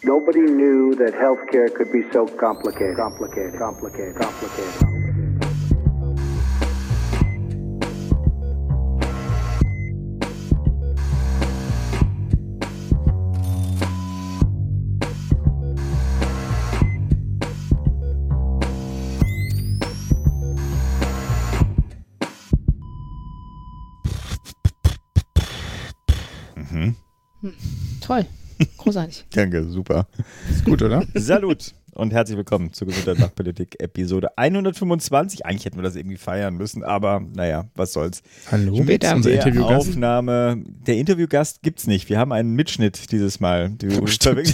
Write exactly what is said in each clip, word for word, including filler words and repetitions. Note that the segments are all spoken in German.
Nobody knew that healthcare could be so complicated, complicated, complicated, complicated. Mhm. Hm. Toll. Großartig. Danke, super. Ist gut, oder? Salut und herzlich willkommen zur Gesundheit nach Politik Episode hundertfünfundzwanzig. Eigentlich hätten wir das irgendwie feiern müssen, aber naja, was soll's. Hallo, mit unser der Interviewgast. Aufnahme. Der Interviewgast gibt's nicht. Wir haben einen Mitschnitt dieses Mal. Du Oh, stimmt.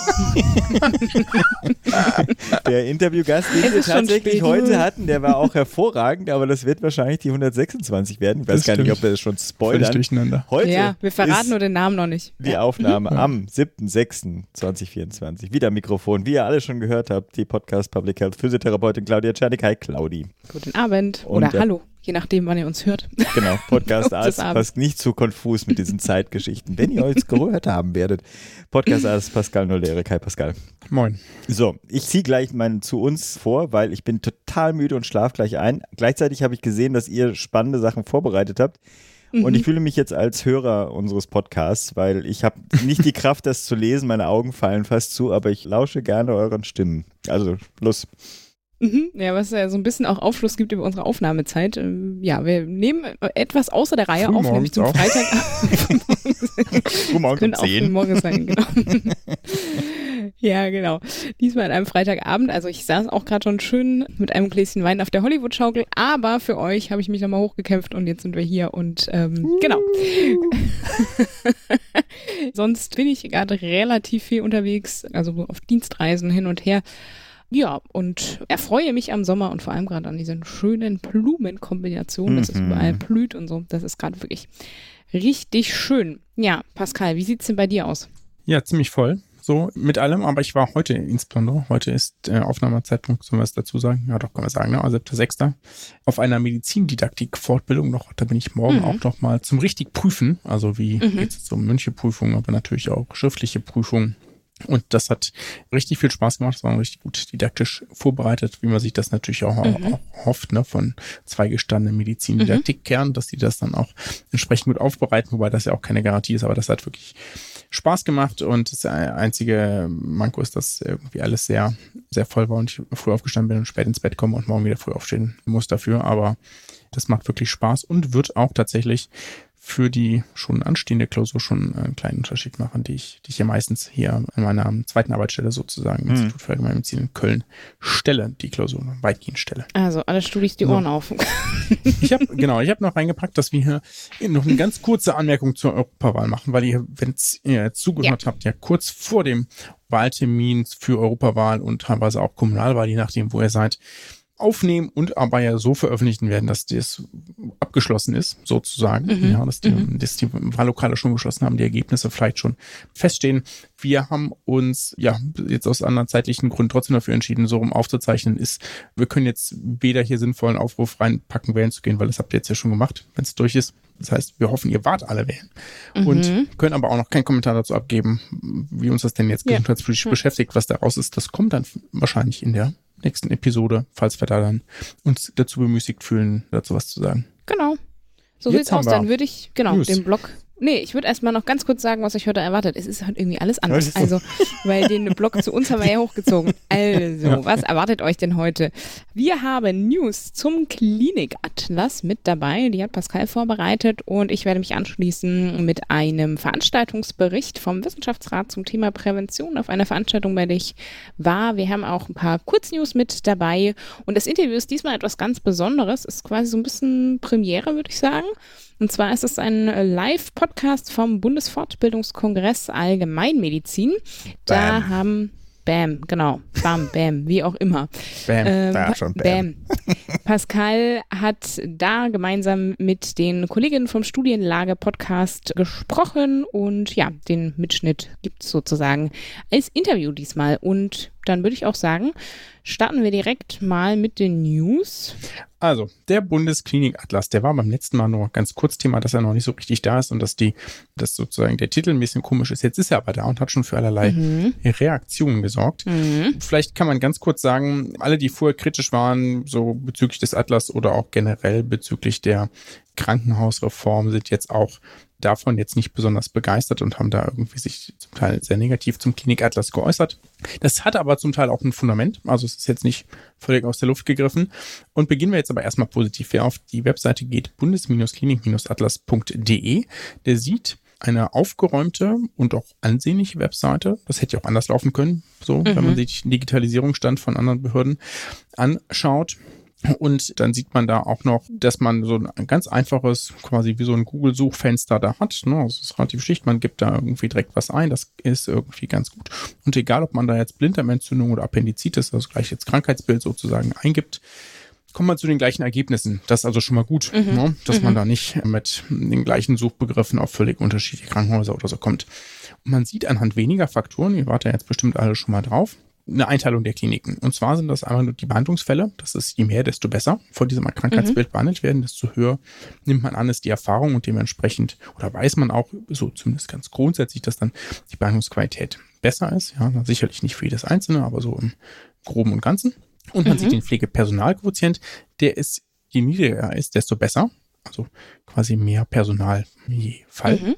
Der Interviewgast, den Es wir ist schon tatsächlich spät. heute hatten, der war auch hervorragend, aber das wird wahrscheinlich die hundertsechsundzwanzig werden. Ich weiß Das gar nicht, stimmt. ob wir das schon Völlig spoilern. durcheinander. Heute Ja, wir verraten ist nur den Namen noch nicht. die Aufnahme am siebten sechsten zweitausendvierundzwanzig. Wieder Mikrofon, wie ihr alle schon gehört habt, die Podcast Public Health Physiotherapeutin Claudia Czernik. Hi Claudi. Guten Abend Und oder der- hallo, je nachdem, wann ihr uns hört. Genau, Podcast Des Arzt, Abends. passt nicht zu konfus mit diesen Zeitgeschichten. Wenn ihr euch gehört haben werdet, Podcast Arzt Pascal Nolderik. Hi Pascal. Moin. So, ich ziehe gleich meinen zu uns vor, weil ich bin total müde und schlafe gleich ein. Gleichzeitig habe ich gesehen, dass ihr spannende Sachen vorbereitet habt. Und ich fühle mich jetzt als Hörer unseres Podcasts, weil ich habe nicht die Kraft, das zu lesen. Meine Augen fallen fast zu, aber ich lausche gerne euren Stimmen. Also, los. Mhm. Ja, was ja so ein bisschen auch Aufschluss gibt über unsere Aufnahmezeit. Ähm, Ja, wir nehmen etwas außer der Reihe auf, nämlich Frühmorgens zum auch. Freitag. Frühmorgens Können um auch zehn. morgens sein, genau. Ja, genau. Diesmal an einem Freitagabend. Also ich saß auch gerade schon schön mit einem Gläschen Wein auf der Hollywood-Schaukel, aber für euch habe ich mich nochmal hochgekämpft und jetzt sind wir hier und ähm, genau. Sonst bin ich gerade relativ viel unterwegs, also auf Dienstreisen hin und her. Ja, und erfreue mich am Sommer und vor allem gerade an diesen schönen Blumenkombinationen, dass es Mhm. überall blüht und so. Das ist gerade wirklich richtig schön. Ja, Pascal, wie sieht's denn bei dir aus? Ja, ziemlich voll. So mit allem, aber ich war heute insbesondere, heute ist äh, Aufnahmezeitpunkt, sollen wir es dazu sagen? Ja, doch, können wir sagen, ne? Also siebter sechster auf einer Medizindidaktik-Fortbildung noch, da bin ich morgen Mhm. auch noch mal zum richtig Prüfen, also wie Mhm. geht es um mündliche Prüfungen, aber natürlich auch schriftliche Prüfungen. Und das hat richtig viel Spaß gemacht, es war richtig gut didaktisch vorbereitet, wie man sich das natürlich auch, Mhm. auch hofft, ne, von zwei gestandenen Medizindidaktikkernen, dass die das dann auch entsprechend gut aufbereiten, wobei das ja auch keine Garantie ist, aber das hat wirklich Spaß gemacht und das einzige Manko ist, dass irgendwie alles sehr, sehr voll war und ich früh aufgestanden bin und spät ins Bett komme und morgen wieder früh aufstehen muss dafür, aber das macht wirklich Spaß und wird auch tatsächlich für die schon anstehende Klausur schon einen kleinen Unterschied machen, die ich, die ich ja meistens hier an meiner zweiten Arbeitsstelle sozusagen im Mhm. Institut für Allgemeinmedizin in Köln stelle, die Klausur weitgehend stelle. Also, alle Studis die So. Ohren auf. Ich habe genau, ich habe noch reingepackt, dass wir hier noch eine ganz kurze Anmerkung zur Europawahl machen, weil ihr, wenn ihr jetzt zugehört habt, ja kurz vor dem Wahltermin für Europawahl und teilweise auch Kommunalwahl, je nachdem, wo ihr seid, aufnehmen und aber ja so veröffentlichen werden, dass das abgeschlossen ist, sozusagen. Mhm. Ja, dass die, Mhm. dass die Wahllokale schon geschlossen haben, die Ergebnisse vielleicht schon feststehen. Wir haben uns ja jetzt aus anderen zeitlichen Gründen trotzdem dafür entschieden, so rum aufzuzeichnen ist. Wir können jetzt weder hier sinnvollen Aufruf reinpacken, wählen zu gehen, weil das habt ihr jetzt ja schon gemacht, wenn es durch ist. Das heißt, wir hoffen, ihr wart alle wählen. Mhm. Und können aber auch noch keinen Kommentar dazu abgeben, wie uns das denn jetzt Ja. gesundheitspolitisch Ja. beschäftigt. Was daraus ist, das kommt dann wahrscheinlich in der nächsten Episode, falls wir da dann uns dazu bemüßigt fühlen, dazu was zu sagen. Genau. So Jetzt sieht's haben aus. wir Dann würde ich, genau, News. den Blog. Nee, ich würde erstmal noch ganz kurz sagen, was euch heute erwartet. Es ist halt irgendwie alles anders. Was? Also, weil den Blog zu uns haben wir ja hochgezogen. Also, Ja. was erwartet euch denn heute? Wir haben News zum Klinikatlas mit dabei. Die hat Pascal vorbereitet und ich werde mich anschließen mit einem Veranstaltungsbericht vom Wissenschaftsrat zum Thema Prävention auf einer Veranstaltung, bei der ich war. Wir haben auch ein paar Kurznews mit dabei und das Interview ist diesmal etwas ganz Besonderes. Ist quasi so ein bisschen Premiere, würde ich sagen. Und zwar ist es ein Live-Podcast vom Bundesfortbildungskongress Allgemeinmedizin. Da Bam. haben, bam, genau, bam, bam, wie auch immer. Bam. Ähm, da Pa- schon bam. Pascal hat da gemeinsam mit den Kolleginnen vom Studienlage-Podcast gesprochen und ja, den Mitschnitt gibt es sozusagen als Interview diesmal. Und dann würde ich auch sagen, starten wir direkt mal mit den News. Also, der Bundesklinik-Atlas, der war beim letzten Mal nur ganz kurz Thema, dass er noch nicht so richtig da ist und dass die, dass sozusagen der Titel ein bisschen komisch ist. Jetzt ist er aber da und hat schon für allerlei mhm. Reaktionen gesorgt. Mhm. Vielleicht kann man ganz kurz sagen, alle, die vorher kritisch waren, so bezüglich des Atlas oder auch generell bezüglich der Krankenhausreform, sind jetzt auch davon jetzt nicht besonders begeistert und haben da irgendwie sich zum Teil sehr negativ zum Klinik-Atlas geäußert. Das hat aber zum Teil auch ein Fundament, also es ist jetzt nicht völlig aus der Luft gegriffen. Und beginnen wir jetzt aber erstmal positiv. Wer auf die Webseite geht, bundes-klinik atlas punkt de, der sieht eine aufgeräumte und auch ansehnliche Webseite. Das hätte ja auch anders laufen können, so, mhm. wenn man sich den Digitalisierungsstand von anderen Behörden anschaut. Und dann sieht man da auch noch, dass man so ein ganz einfaches, quasi wie so ein Google-Suchfenster da hat. Ne? Das ist relativ schlicht, man gibt da irgendwie direkt was ein, das ist irgendwie ganz gut. Und egal, ob man da jetzt Blinddarmentzündung oder Appendizitis, also gleich jetzt Krankheitsbild sozusagen eingibt, kommt man zu den gleichen Ergebnissen. Das ist also schon mal gut, mhm. ne? Dass mhm. man da nicht mit den gleichen Suchbegriffen auf völlig unterschiedliche Krankenhäuser oder so kommt. Und man sieht anhand weniger Faktoren, ihr wart ja jetzt bestimmt alle schon mal drauf, eine Einteilung der Kliniken. Und zwar sind das einmal nur die Behandlungsfälle. Das ist je mehr, desto besser. Vor diesem Krankheitsbild mhm. behandelt werden, desto höher nimmt man an, ist die Erfahrung und dementsprechend, oder weiß man auch, so zumindest ganz grundsätzlich, dass dann die Behandlungsqualität besser ist. Ja, sicherlich nicht für jedes Einzelne, aber so im Groben und Ganzen. Und man mhm. sieht den Pflegepersonalquotient, der ist, je niedriger er ist, desto besser. Also quasi mehr Personal je Fall. Mhm.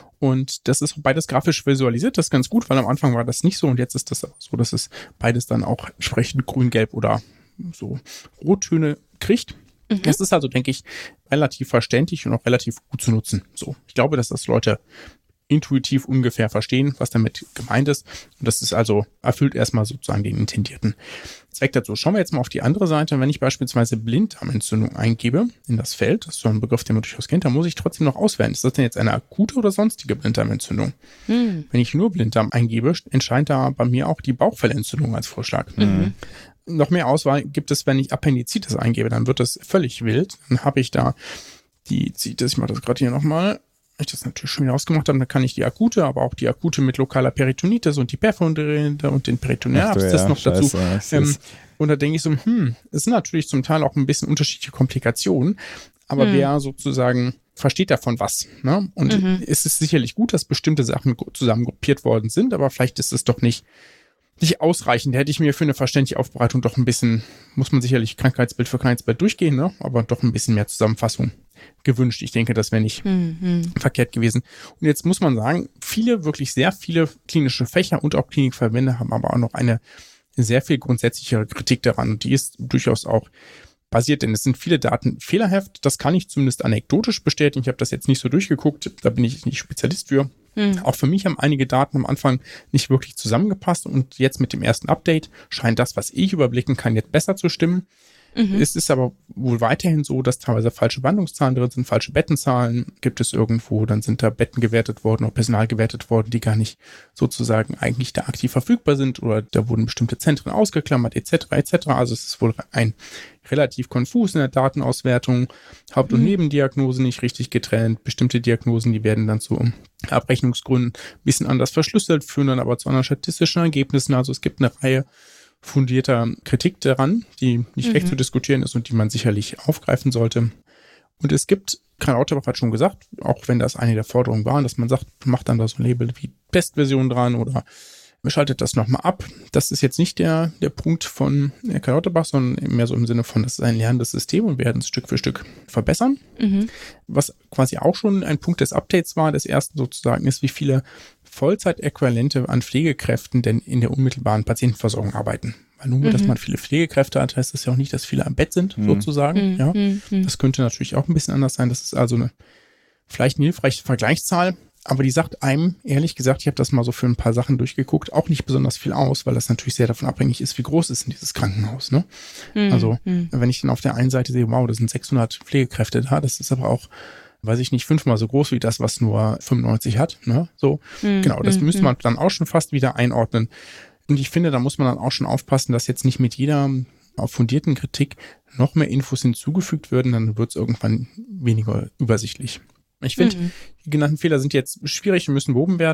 Und das ist beides grafisch visualisiert, das ist ganz gut, weil am Anfang war das nicht so und jetzt ist das so, dass es beides dann auch entsprechend grün, gelb oder so Rottöne kriegt. Mhm. Das ist also, denke ich, relativ verständlich und auch relativ gut zu nutzen. So, ich glaube, dass das Leute intuitiv ungefähr verstehen, was damit gemeint ist. Und das ist also, erfüllt erstmal sozusagen den intendierten Zweck dazu. Schauen wir jetzt mal auf die andere Seite. Wenn ich beispielsweise Blinddarmentzündung eingebe in das Feld, das ist so ein Begriff, den man durchaus kennt, dann muss ich trotzdem noch auswählen. Ist das denn jetzt eine akute oder sonstige Blinddarmentzündung? Hm. Wenn ich nur Blinddarm eingebe, entscheidet da bei mir auch die Bauchfellentzündung als Vorschlag. Mhm. Noch mehr Auswahl gibt es, wenn ich Appendizitis eingebe, dann wird das völlig wild. Dann habe ich da die, ich mache das gerade hier nochmal, ich das natürlich schon wieder ausgemacht habe, dann kann ich die akute, aber auch die akute mit lokaler Peritonitis und die Perforderinde und den Peritonealabszess ja, noch dazu. Scheiße, ähm, und da denke ich so, hm, es sind natürlich zum Teil auch ein bisschen unterschiedliche Komplikationen, aber hm. wer sozusagen versteht davon was, ne? Und mhm. es ist sicherlich gut, dass bestimmte Sachen zusammen gruppiert worden sind, aber vielleicht ist es doch nicht nicht ausreichend. Da hätte ich mir für eine verständliche Aufbereitung doch ein bisschen, muss man sicherlich Krankheitsbild für Krankheitsbild durchgehen, ne? Aber doch ein bisschen mehr Zusammenfassung gewünscht. Ich denke, das wäre nicht mhm. verkehrt gewesen. Und jetzt muss man sagen, viele, wirklich sehr viele klinische Fächer und auch Klinikverbände haben aber auch noch eine sehr viel grundsätzlichere Kritik daran. Und die ist durchaus auch basiert, denn es sind viele Daten fehlerhaft. Das kann ich zumindest anekdotisch bestätigen. Ich habe das jetzt nicht so durchgeguckt, da bin ich nicht Spezialist für. Hm. Auch für mich haben einige Daten am Anfang nicht wirklich zusammengepasst und jetzt mit dem ersten Update scheint das, was ich überblicken kann, jetzt besser zu stimmen. Mhm. Es ist aber wohl weiterhin so, dass teilweise falsche Behandlungszahlen drin sind, falsche Bettenzahlen gibt es irgendwo, dann sind da Betten gewertet worden oder Personal gewertet worden, die gar nicht sozusagen eigentlich da aktiv verfügbar sind oder da wurden bestimmte Zentren ausgeklammert et cetera et cetera. Also es ist wohl ein relativ konfus in der Datenauswertung, Haupt- und mhm. Nebendiagnosen nicht richtig getrennt, bestimmte Diagnosen, die werden dann zu Abrechnungsgründen ein bisschen anders verschlüsselt, führen dann aber zu anderen statistischen Ergebnissen. Also es gibt eine Reihe fundierter Kritik daran, die nicht mhm. recht zu diskutieren ist und die man sicherlich aufgreifen sollte. Und es gibt, Karl Lauterbach hat schon gesagt, auch wenn das eine der Forderungen war, dass man sagt, macht dann da so ein Label wie Testversion dran oder schaltet das nochmal ab. Das ist jetzt nicht der, der Punkt von Karl Lauterbach, sondern mehr so im Sinne von, das ist ein lernendes System und wir werden es Stück für Stück verbessern. Mhm. Was quasi auch schon ein Punkt des Updates war, des ersten sozusagen, ist, wie viele Vollzeitäquivalente an Pflegekräften denn in der unmittelbaren Patientenversorgung arbeiten. Weil nur, mhm. dass man viele Pflegekräfte hat, heißt das ja auch nicht, dass viele am Bett sind, mhm. sozusagen. Mhm. Ja, mhm. Das könnte natürlich auch ein bisschen anders sein. Das ist also eine vielleicht eine hilfreiche Vergleichszahl, aber die sagt einem, ehrlich gesagt, ich habe das mal so für ein paar Sachen durchgeguckt, auch nicht besonders viel aus, weil das natürlich sehr davon abhängig ist, wie groß ist denn dieses Krankenhaus. Ne? Mhm. Also wenn ich dann auf der einen Seite sehe, wow, das sind sechshundert Pflegekräfte da, das ist aber auch, weiß ich nicht, fünfmal so groß wie das, was nur fünfundneunzig hat. Ne? So, mhm. genau, das mhm. müsste man dann auch schon fast wieder einordnen. Und ich finde, da muss man dann auch schon aufpassen, dass jetzt nicht mit jeder auf fundierten Kritik noch mehr Infos hinzugefügt werden, dann wird es irgendwann weniger übersichtlich. Ich finde, mhm. die genannten Fehler sind jetzt schwierig und müssen behoben werden. Ich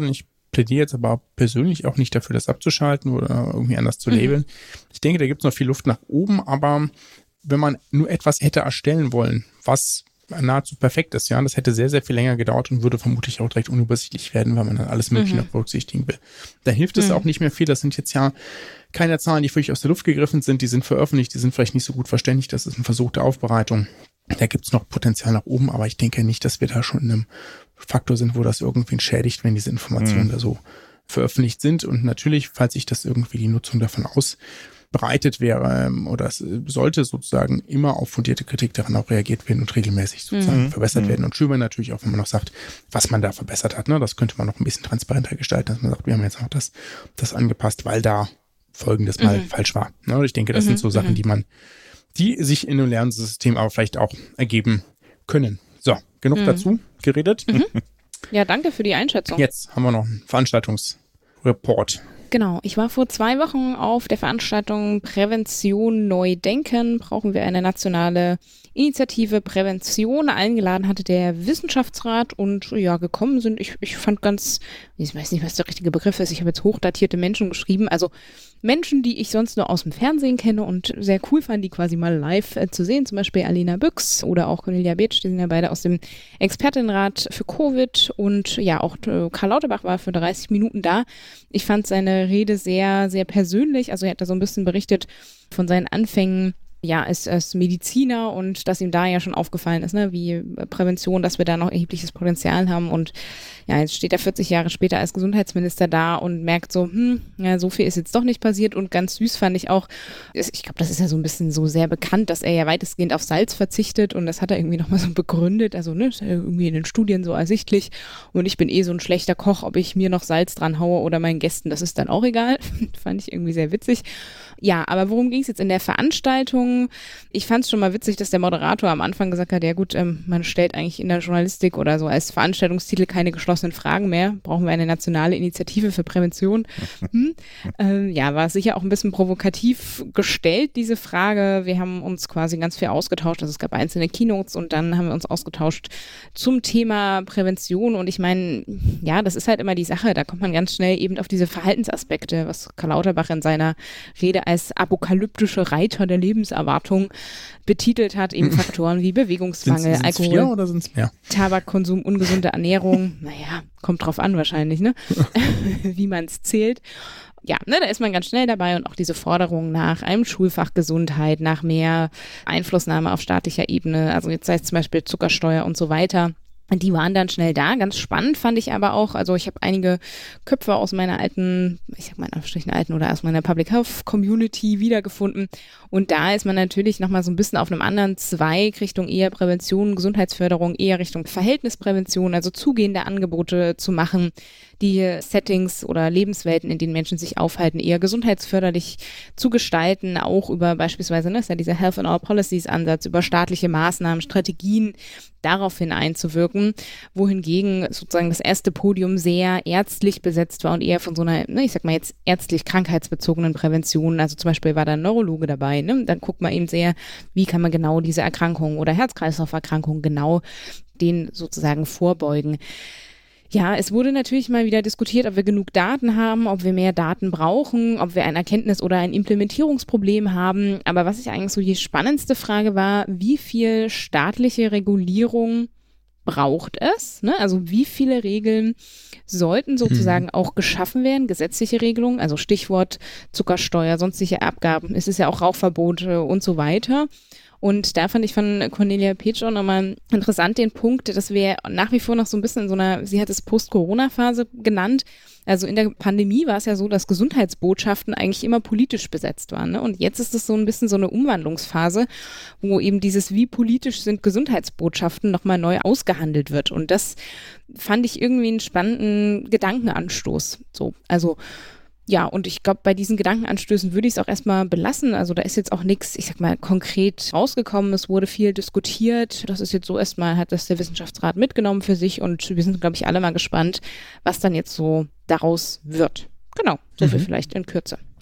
plädiere jetzt aber persönlich auch nicht dafür, das abzuschalten oder irgendwie anders zu labeln. Mhm. Ich denke, da gibt es noch viel Luft nach oben, aber wenn man nur etwas hätte erstellen wollen, was nahezu perfekt ist, ja, das hätte sehr, sehr viel länger gedauert und würde vermutlich auch direkt unübersichtlich werden, weil man dann alles Mögliche mhm. noch berücksichtigen will. Da hilft es mhm. auch nicht mehr viel. Das sind jetzt ja keine Zahlen, die völlig aus der Luft gegriffen sind. Die sind veröffentlicht, die sind vielleicht nicht so gut verständlich. Das ist ein Versuch der Aufbereitung. Da gibt es noch Potenzial nach oben, aber ich denke nicht, dass wir da schon in einem Faktor sind, wo das irgendwen schädigt, wenn diese Informationen mhm. da so veröffentlicht sind. Und natürlich, falls sich das irgendwie die Nutzung davon ausbreitet wäre oder es sollte sozusagen immer auf fundierte Kritik daran auch reagiert werden und regelmäßig sozusagen mhm. verbessert mhm. werden. Und schön wäre natürlich auch, wenn man noch sagt, was man da verbessert hat. Ne? Das könnte man noch ein bisschen transparenter gestalten, dass man sagt, wir haben jetzt auch das, das angepasst, weil da Folgendes mhm. mal falsch war. Ne? Und ich denke, das mhm. sind so Sachen, die man, die sich in einem Lernsystem aber vielleicht auch ergeben können. So, genug mhm. dazu geredet. Mhm. Ja, danke für die Einschätzung. Jetzt haben wir noch einen Veranstaltungsreport. Genau, ich war vor zwei Wochen auf der Veranstaltung Prävention neu denken. Brauchen wir eine nationale Initiative Prävention. Eingeladen hatte der Wissenschaftsrat und ja, gekommen sind, ich, ich fand ganz, ich weiß nicht, was der richtige Begriff ist, ich habe jetzt hochdatierte Menschen geschrieben, also Menschen, die ich sonst nur aus dem Fernsehen kenne und sehr cool fand, die quasi mal live äh, zu sehen, zum Beispiel Alina Büchs oder auch Cornelia Beetsch, die sind ja beide aus dem Expertinnenrat für Covid und ja, auch äh, Karl Lauterbach war für dreißig Minuten da. Ich fand seine Rede sehr, sehr persönlich, also er hat da so ein bisschen berichtet von seinen Anfängen, ja, als, als Mediziner und dass ihm da ja schon aufgefallen ist, ne, wie Prävention, dass wir da noch erhebliches Potenzial haben und ja, jetzt steht er vierzig Jahre später als Gesundheitsminister da und merkt so, hm, ja, so viel ist jetzt doch nicht passiert und ganz süß fand ich auch, ich glaube, das ist ja so ein bisschen so sehr bekannt, dass er ja weitestgehend auf Salz verzichtet und das hat er irgendwie nochmal so begründet, also ne, ist ja irgendwie in den Studien so ersichtlich und ich bin eh so ein schlechter Koch, ob ich mir noch Salz dran haue oder meinen Gästen, das ist dann auch egal, fand ich irgendwie sehr witzig. Ja, aber worum ging es jetzt in der Veranstaltung? Ich fand es schon mal witzig, dass der Moderator am Anfang gesagt hat, ja gut, ähm, man stellt eigentlich in der Journalistik oder so als Veranstaltungstitel keine geschlossenen Fragen mehr. Brauchen wir eine nationale Initiative für Prävention? Hm? Ähm, ja, war sicher auch ein bisschen provokativ gestellt, diese Frage. Wir haben uns quasi ganz viel ausgetauscht. Also es gab einzelne Keynotes und dann haben wir uns ausgetauscht zum Thema Prävention. Und ich meine, ja, das ist halt immer die Sache. Da kommt man ganz schnell eben auf diese Verhaltensaspekte, was Karl Lauterbach in seiner Rede als apokalyptische Reiter der Lebenserwartung betitelt hat, eben Faktoren wie Bewegungsmangel, sind's, sind's Alkohol, vier oder sind's mehr? Tabakkonsum, ungesunde Ernährung, naja, kommt drauf an wahrscheinlich, ne? Wie man es zählt. Ja, ne, da ist man ganz schnell dabei und auch diese Forderung nach einem Schulfach Gesundheit, nach mehr Einflussnahme auf staatlicher Ebene, also jetzt sei es zum Beispiel Zuckersteuer und so weiter. Die waren dann schnell da. Ganz spannend fand ich aber auch, also ich habe einige Köpfe aus meiner alten, ich sag mal in Anführungsstrichen alten oder aus meiner Public Health Community wiedergefunden. Und da ist man natürlich nochmal so ein bisschen auf einem anderen Zweig Richtung eher Prävention, Gesundheitsförderung, eher Richtung Verhältnisprävention, also zugehende Angebote zu machen, die Settings oder Lebenswelten, in denen Menschen sich aufhalten, eher gesundheitsförderlich zu gestalten, auch über beispielsweise, ne, ist ja dieser Health and All Policies Ansatz, über staatliche Maßnahmen, Strategien, daraufhin einzuwirken, wohingegen sozusagen das erste Podium sehr ärztlich besetzt war und eher von so einer, ne, ich sag mal jetzt ärztlich krankheitsbezogenen Prävention, also zum Beispiel war da ein Neurologe dabei, ne, dann guckt man eben sehr, wie kann man genau diese Erkrankungen oder Herz-Kreislauf-Erkrankungen genau denen sozusagen vorbeugen. Ja, es wurde natürlich mal wieder diskutiert, ob wir genug Daten haben, ob wir mehr Daten brauchen, ob wir ein Erkenntnis- oder ein Implementierungsproblem haben. Aber was ich eigentlich so die spannendste Frage war, wie viel staatliche Regulierung braucht es? Ne? Also wie viele Regeln sollten sozusagen mhm. auch geschaffen werden, gesetzliche Regelungen, also Stichwort Zuckersteuer, sonstige Abgaben, es ist ja auch Rauchverbote und so weiter. Und da fand ich von Cornelia Beetsch auch nochmal interessant den Punkt, dass wir nach wie vor noch so ein bisschen in so einer, sie hat es Post-Corona-Phase genannt, also in der Pandemie war es ja so, dass Gesundheitsbotschaften eigentlich immer politisch besetzt waren. Ne? Und jetzt ist es so ein bisschen so eine Umwandlungsphase, wo eben dieses, wie politisch sind Gesundheitsbotschaften, nochmal neu ausgehandelt wird. Und das fand ich irgendwie einen spannenden Gedankenanstoß. So, also ja, und ich glaube, bei diesen Gedankenanstößen würde ich es auch erstmal belassen. Also da ist jetzt auch nichts, ich sag mal, konkret rausgekommen. Es wurde viel diskutiert. Das ist jetzt so erstmal, hat das der Wissenschaftsrat mitgenommen für sich und wir sind, glaube ich, alle mal gespannt, was dann jetzt so daraus wird. Genau, so viel mhm. vielleicht in Kürze.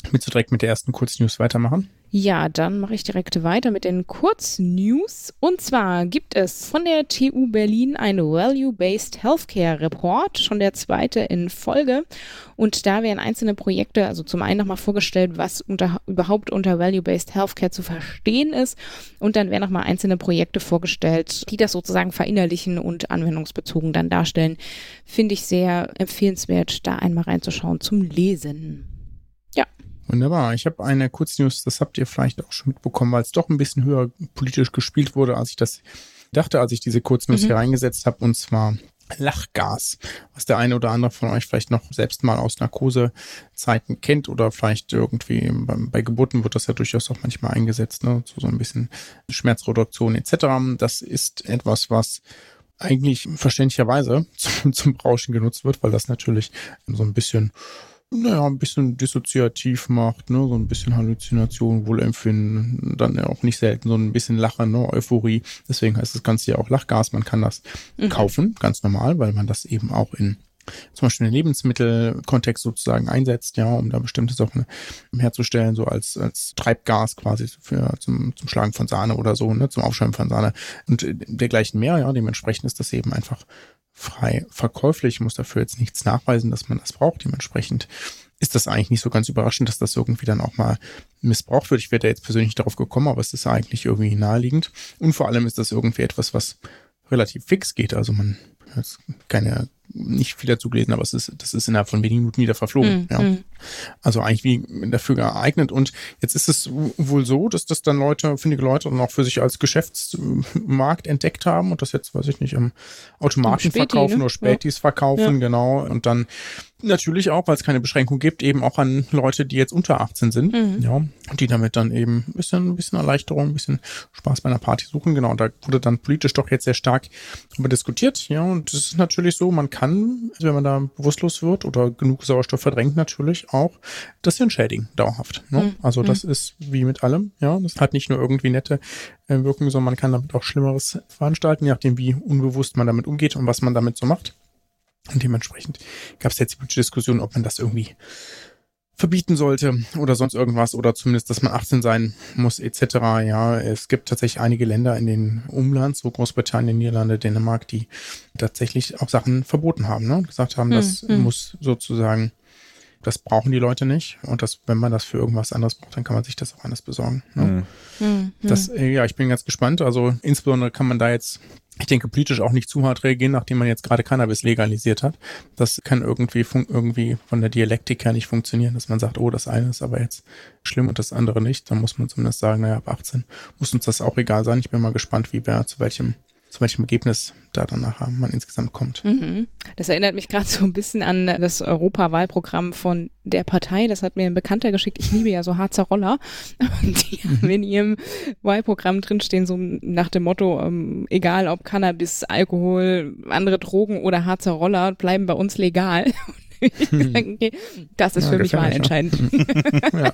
Willst du direkt mit der ersten Kurznews weitermachen? Ja, dann mache ich direkt weiter mit den Kurznews. Und zwar gibt es von der T U Berlin einen Value-Based Healthcare Report, schon der zweite in Folge. Und da werden einzelne Projekte, also zum einen nochmal vorgestellt, was unter, überhaupt unter Value-Based Healthcare zu verstehen ist. Und dann werden nochmal einzelne Projekte vorgestellt, die das sozusagen verinnerlichen und anwendungsbezogen dann darstellen. Finde ich sehr empfehlenswert, da einmal reinzuschauen zum Lesen. Ja. Wunderbar. Ich habe eine Kurznews, das habt ihr vielleicht auch schon mitbekommen, weil es doch ein bisschen höher politisch gespielt wurde, als ich das dachte, als ich diese Kurznews mhm. hier reingesetzt habe, und zwar Lachgas, was der eine oder andere von euch vielleicht noch selbst mal aus Narkosezeiten kennt oder vielleicht irgendwie bei, bei Geburten wird das ja durchaus auch manchmal eingesetzt, ne, so, so ein bisschen Schmerzreduktion et cetera. Das ist etwas, was eigentlich verständlicherweise zum, zum Rauschen genutzt wird, weil das natürlich so ein bisschen naja, ein bisschen dissoziativ macht, ne, so ein bisschen Halluzination, Wohlempfinden, dann auch nicht selten so ein bisschen Lachen, ne, Euphorie. Deswegen heißt das Ganze ja auch Lachgas. Man kann das mhm. kaufen, ganz normal, weil man das eben auch in zum Beispiel in Lebensmittelkontext sozusagen einsetzt, ja, um da bestimmte Sachen herzustellen, so als als Treibgas quasi für zum zum Schlagen von Sahne oder so, ne, zum Aufschäumen von Sahne und dergleichen mehr, ja. Dementsprechend ist das eben einfach frei verkäuflich. Ich muss dafür jetzt nichts nachweisen, dass man das braucht. Dementsprechend ist das eigentlich nicht so ganz überraschend, dass das irgendwie dann auch mal missbraucht wird. Ich wäre da jetzt persönlich nicht darauf gekommen, aber es ist eigentlich irgendwie naheliegend. Und vor allem ist das irgendwie etwas, was relativ fix geht. Also man hat keine, nicht viel dazu gelesen, aber es ist, das ist innerhalb von wenigen Minuten wieder verflogen. Mm, ja. Mm. Also eigentlich wie dafür geeignet. Und jetzt ist es wohl so, dass das dann Leute, findige Leute dann auch für sich als Geschäftsmarkt entdeckt haben und das jetzt, weiß ich nicht, im Automaten Späti, verkaufen ne? oder Spätis ja. verkaufen, ja. genau. Und dann natürlich auch, weil es keine Beschränkung gibt, eben auch an Leute, die jetzt unter achtzehn sind, mhm. ja, und die damit dann eben ein bisschen, ein bisschen Erleichterung, ein bisschen Spaß bei einer Party suchen, genau. Und da wurde dann politisch doch jetzt sehr stark darüber diskutiert, ja. Und es ist natürlich so, man kann, wenn man da bewusstlos wird oder genug Sauerstoff verdrängt, natürlich auch das entschädigen, dauerhaft. Ne? Mhm. Also das mhm. ist wie mit allem, ja. Das hat nicht nur irgendwie nette äh, Wirkungen, sondern man kann damit auch Schlimmeres veranstalten, je nachdem, wie unbewusst man damit umgeht und was man damit so macht. Und dementsprechend gab es jetzt die Diskussion, ob man das irgendwie verbieten sollte oder sonst irgendwas oder zumindest, dass man achtzehn sein muss et cetera. Ja, es gibt tatsächlich einige Länder in den Umland, so Großbritannien, Niederlande, Dänemark, die tatsächlich auch Sachen verboten haben, ne? Und gesagt haben, das hm, muss sozusagen, das brauchen die Leute nicht und das, wenn man das für irgendwas anderes braucht, dann kann man sich das auch anders besorgen. Ne? Hm. Das, ja, ich bin ganz gespannt. Also insbesondere kann man da jetzt, ich denke, politisch auch nicht zu hart reagieren, nachdem man jetzt gerade Cannabis legalisiert hat. Das kann irgendwie fun- irgendwie von der Dialektik her nicht funktionieren, dass man sagt, oh, das eine ist aber jetzt schlimm und das andere nicht. Dann muss man zumindest sagen, naja, ab achtzehn muss uns das auch egal sein. Ich bin mal gespannt, wie wer zu welchem zu welchem Ergebnis da dann nachher man insgesamt kommt. Mhm. Das erinnert mich gerade so ein bisschen an das Europawahlprogramm von der Partei. Das hat mir ein Bekannter geschickt. Ich liebe ja so Harzer Roller. Und die haben in ihrem Wahlprogramm drinstehen, so nach dem Motto, ähm, egal ob Cannabis, Alkohol, andere Drogen oder Harzer Roller, bleiben bei uns legal. Ich hm. sage, okay, das ist ja, für mich wahlentscheidend. Ja.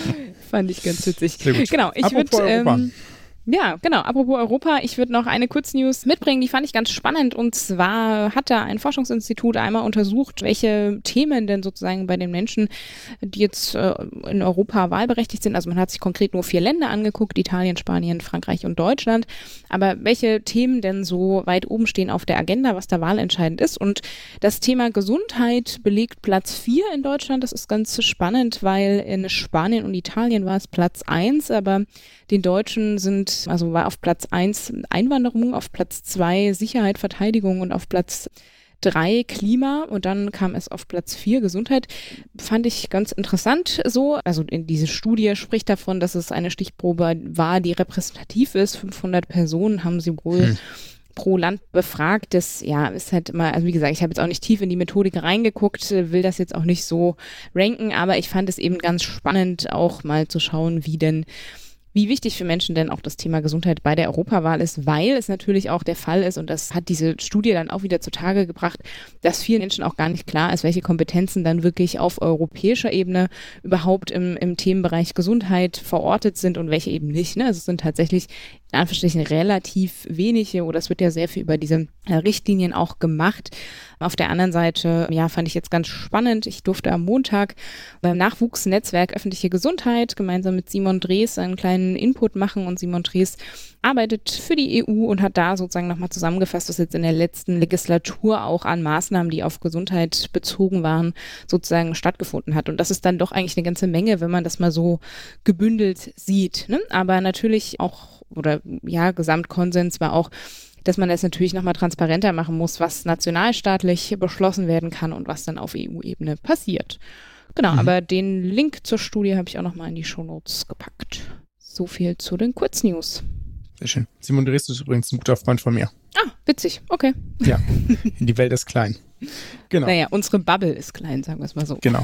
Fand ich ganz witzig. Genau, ich würde... Ja, genau. Apropos Europa, ich würde noch eine Kurznews mitbringen, die fand ich ganz spannend. Und zwar hat da ein Forschungsinstitut einmal untersucht, welche Themen denn sozusagen bei den Menschen, die jetzt äh, in Europa wahlberechtigt sind, also man hat sich konkret nur vier Länder angeguckt, Italien, Spanien, Frankreich und Deutschland, aber welche Themen denn so weit oben stehen auf der Agenda, was da wahlentscheidend ist. Und das Thema Gesundheit belegt Platz vier in Deutschland. Das ist ganz spannend, weil in Spanien und Italien war es Platz eins, aber den Deutschen sind, also war auf Platz eins Einwanderung, auf Platz zwei Sicherheit, Verteidigung und auf Platz drei Klima und dann kam es auf Platz vier Gesundheit. Fand ich ganz interessant so. Also in diese Studie spricht davon, dass es eine Stichprobe war, die repräsentativ ist. fünfhundert Personen haben sie wohl hm. pro Land befragt. Das ja ist halt immer, also wie gesagt, ich habe jetzt auch nicht tief in die Methodik reingeguckt, will das jetzt auch nicht so ranken, aber ich fand es eben ganz spannend, auch mal zu schauen, wie denn wie wichtig für Menschen denn auch das Thema Gesundheit bei der Europawahl ist, weil es natürlich auch der Fall ist, und das hat diese Studie dann auch wieder zutage gebracht, dass vielen Menschen auch gar nicht klar ist, welche Kompetenzen dann wirklich auf europäischer Ebene überhaupt im, im Themenbereich Gesundheit verortet sind und welche eben nicht. Ne? Also es sind tatsächlich in Anführungsstrichen relativ wenige, oder es wird ja sehr viel über diese äh, Richtlinien auch gemacht. Auf der anderen Seite, ja, fand ich jetzt ganz spannend. Ich durfte am Montag beim Nachwuchsnetzwerk Öffentliche Gesundheit gemeinsam mit Simon Drees einen kleinen Input machen, und Simon Drees arbeitet für die E U und hat da sozusagen nochmal zusammengefasst, was jetzt in der letzten Legislatur auch an Maßnahmen, die auf Gesundheit bezogen waren, sozusagen stattgefunden hat. Und das ist dann doch eigentlich eine ganze Menge, wenn man das mal so gebündelt sieht, ne? Aber natürlich auch, oder ja, Gesamtkonsens war auch, dass man das natürlich nochmal transparenter machen muss, was nationalstaatlich beschlossen werden kann und was dann auf E U-Ebene passiert. Genau, mhm. aber den Link zur Studie habe ich auch nochmal in die Shownotes gepackt. So viel zu den Kurznews. Sehr schön. Simon Drees ist übrigens ein guter Freund von mir. Ah, witzig, okay. Ja, die Welt ist klein. Genau. Naja, unsere Bubble ist klein, sagen wir es mal so. Genau.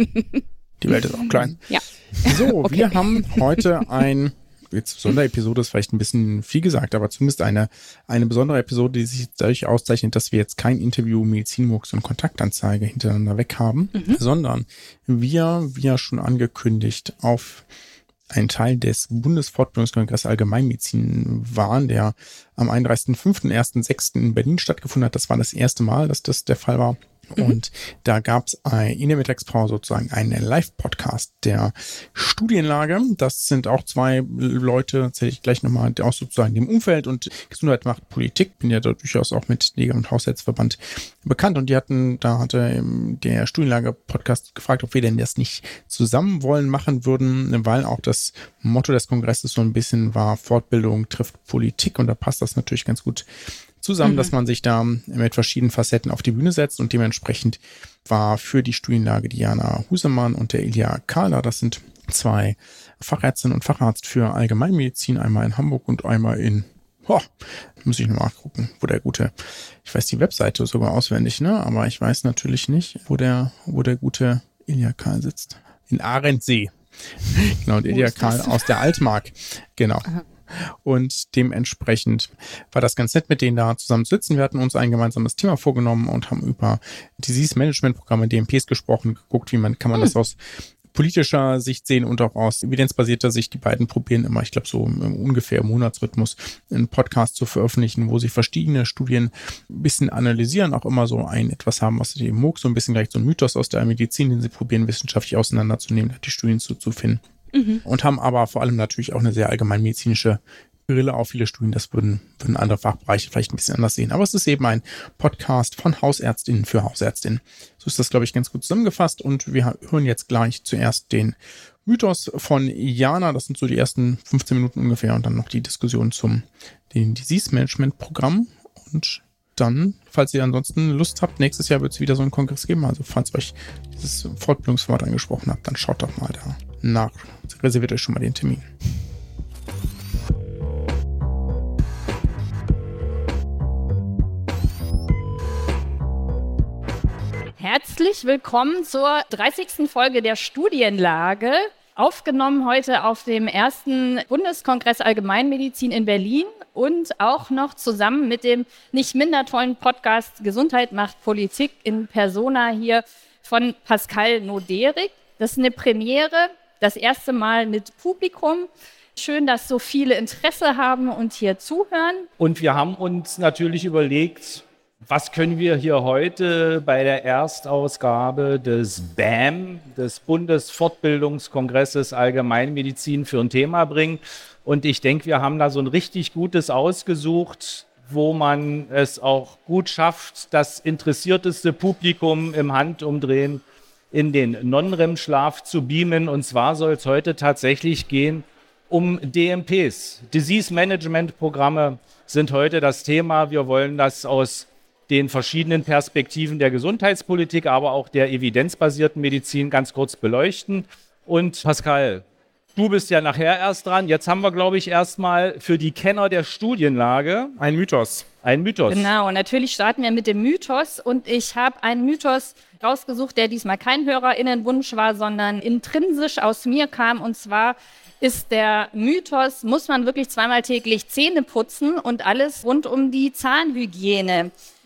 Die Welt ist auch klein. Ja. So, Okay. wir haben heute ein, jetzt Sonderepisode ist vielleicht ein bisschen viel gesagt, aber zumindest eine, eine besondere Episode, die sich dadurch auszeichnet, dass wir jetzt kein Interview, Medizinmurks und Kontaktanzeige hintereinander weg haben, Mhm. sondern wir, wie ja schon angekündigt, auf ein Teil des Bundesfortbildungskongresses Allgemeinmedizin waren, der am einunddreißigsten fünften, ersten sechsten in Berlin stattgefunden hat. Das war das erste Mal, dass das der Fall war. Mhm. Und da gab es in der Mittagspause sozusagen einen Live-Podcast der Studienlage. Das sind auch zwei Leute, erzähle ich gleich nochmal, aus sozusagen dem Umfeld, und Gesundheit macht Politik. Bin ja da durchaus auch mit Leger- und Haushaltsverband bekannt, und die hatten, da hatte der Studienlage-Podcast gefragt, ob wir denn das nicht zusammen wollen, machen würden, weil auch das Motto des Kongresses so ein bisschen war, Fortbildung trifft Politik, und da passt das natürlich ganz gut zusammen, mhm. dass man sich da mit verschiedenen Facetten auf die Bühne setzt, und dementsprechend war für die Studienlage Diana Husemann und der Ilja Kahler, das sind zwei Fachärztinnen und Facharzt für Allgemeinmedizin, einmal in Hamburg und einmal in, oh, muss ich noch mal gucken, wo der gute, ich weiß die Webseite sogar auswendig, ne, aber ich weiß natürlich nicht, wo der, wo der gute Ilja Kahl sitzt. In Arendsee. Genau, und Ilja Kahl aus der Altmark. Genau. Aha. Und dementsprechend war das ganz nett, mit denen da zusammen zu sitzen. Wir hatten uns ein gemeinsames Thema vorgenommen und haben über Disease-Management-Programme, D M Ps gesprochen, geguckt, wie man, kann man hm. das aus politischer Sicht sehen und auch aus evidenzbasierter Sicht. Die beiden probieren immer, ich glaube so im ungefähr Monatsrhythmus, einen Podcast zu veröffentlichen, wo sie verschiedene Studien ein bisschen analysieren, auch immer so ein etwas haben, was die M O G, so ein bisschen gleich so ein Mythos aus der Medizin, den sie probieren wissenschaftlich auseinanderzunehmen, da die Studien zu, zu finden. Mhm. Und haben aber vor allem natürlich auch eine sehr allgemeinmedizinische Brille auf viele Studien. Das würden, würden andere Fachbereiche vielleicht ein bisschen anders sehen. Aber es ist eben ein Podcast von Hausärztinnen für Hausärztinnen. So ist das, glaube ich, ganz gut zusammengefasst. Und wir hören jetzt gleich zuerst den Mythos von Jana. Das sind so die ersten fünfzehn Minuten ungefähr. Und dann noch die Diskussion zum den Disease-Management-Programm. Und dann, falls ihr ansonsten Lust habt, nächstes Jahr wird es wieder so einen Kongress geben. Also falls euch dieses Fortbildungswort angesprochen habt, dann schaut doch mal da nach. Reserviert euch schon mal den Termin. Herzlich willkommen zur dreißigsten Folge der Studienlage. Aufgenommen heute auf dem ersten Bundeskongress Allgemeinmedizin in Berlin und auch noch zusammen mit dem nicht minder tollen Podcast Gesundheit macht Politik in Persona hier von Pascal Noderik. Das ist eine Premiere, das erste Mal mit Publikum. Schön, dass so viele Interesse haben und hier zuhören. Und wir haben uns natürlich überlegt, was können wir hier heute bei der Erstausgabe des B A M, des Bundesfortbildungskongresses Allgemeinmedizin, für ein Thema bringen. Und ich denke, wir haben da so ein richtig gutes ausgesucht, wo man es auch gut schafft, das interessierteste Publikum im Handumdrehen in den Non-R E M-Schlaf zu beamen. Und zwar soll es heute tatsächlich gehen um D M Ps. Disease-Management-Programme sind heute das Thema. Wir wollen das aus den verschiedenen Perspektiven der Gesundheitspolitik, aber auch der evidenzbasierten Medizin ganz kurz beleuchten. Und Pascal, du bist ja nachher erst dran. Jetzt haben wir, glaube ich, erstmal für die Kenner der Studienlage ein Mythos. Ein Mythos. Genau, natürlich starten wir mit dem Mythos. Und ich habe einen Mythos rausgesucht, der diesmal kein HörerInnenwunsch war, sondern intrinsisch aus mir kam. Und zwar ist der Mythos, muss man wirklich zweimal täglich Zähne putzen und alles rund um die Zahnhygiene.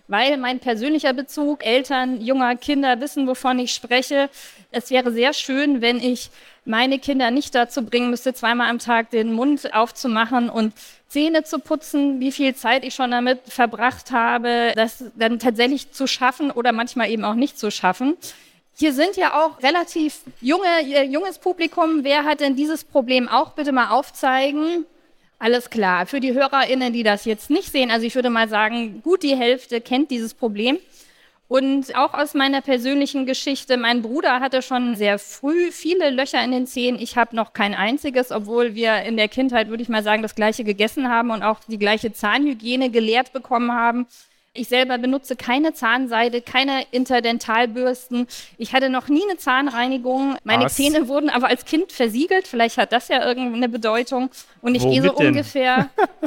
weil mein persönlicher Bezug, Eltern junger Kinder wissen, wovon ich spreche. Es wäre sehr schön, wenn ich meine Kinder nicht dazu bringen müsste, zweimal am Tag den Mund aufzumachen und Zähne zu putzen, wie viel Zeit ich schon damit verbracht habe, das dann tatsächlich zu schaffen oder manchmal eben auch nicht zu schaffen. Hier sind ja auch relativ junge, junges Publikum. Wer hat denn dieses Problem auch? Bitte mal aufzeigen. Alles klar. Für die HörerInnen, die das jetzt nicht sehen, also ich würde mal sagen, gut die Hälfte kennt dieses Problem. Und auch aus meiner persönlichen Geschichte, mein Bruder hatte schon sehr früh viele Löcher in den Zähnen. Ich habe noch kein einziges, obwohl wir in der Kindheit, würde ich mal sagen, das Gleiche gegessen haben und auch die gleiche Zahnhygiene gelehrt bekommen haben. Ich selber benutze keine Zahnseide, keine Interdentalbürsten. Ich hatte noch nie eine Zahnreinigung. Meine Was? Zähne wurden aber als Kind versiegelt. Vielleicht hat das ja irgendeine Bedeutung. Und ich gehe so Womit denn? ungefähr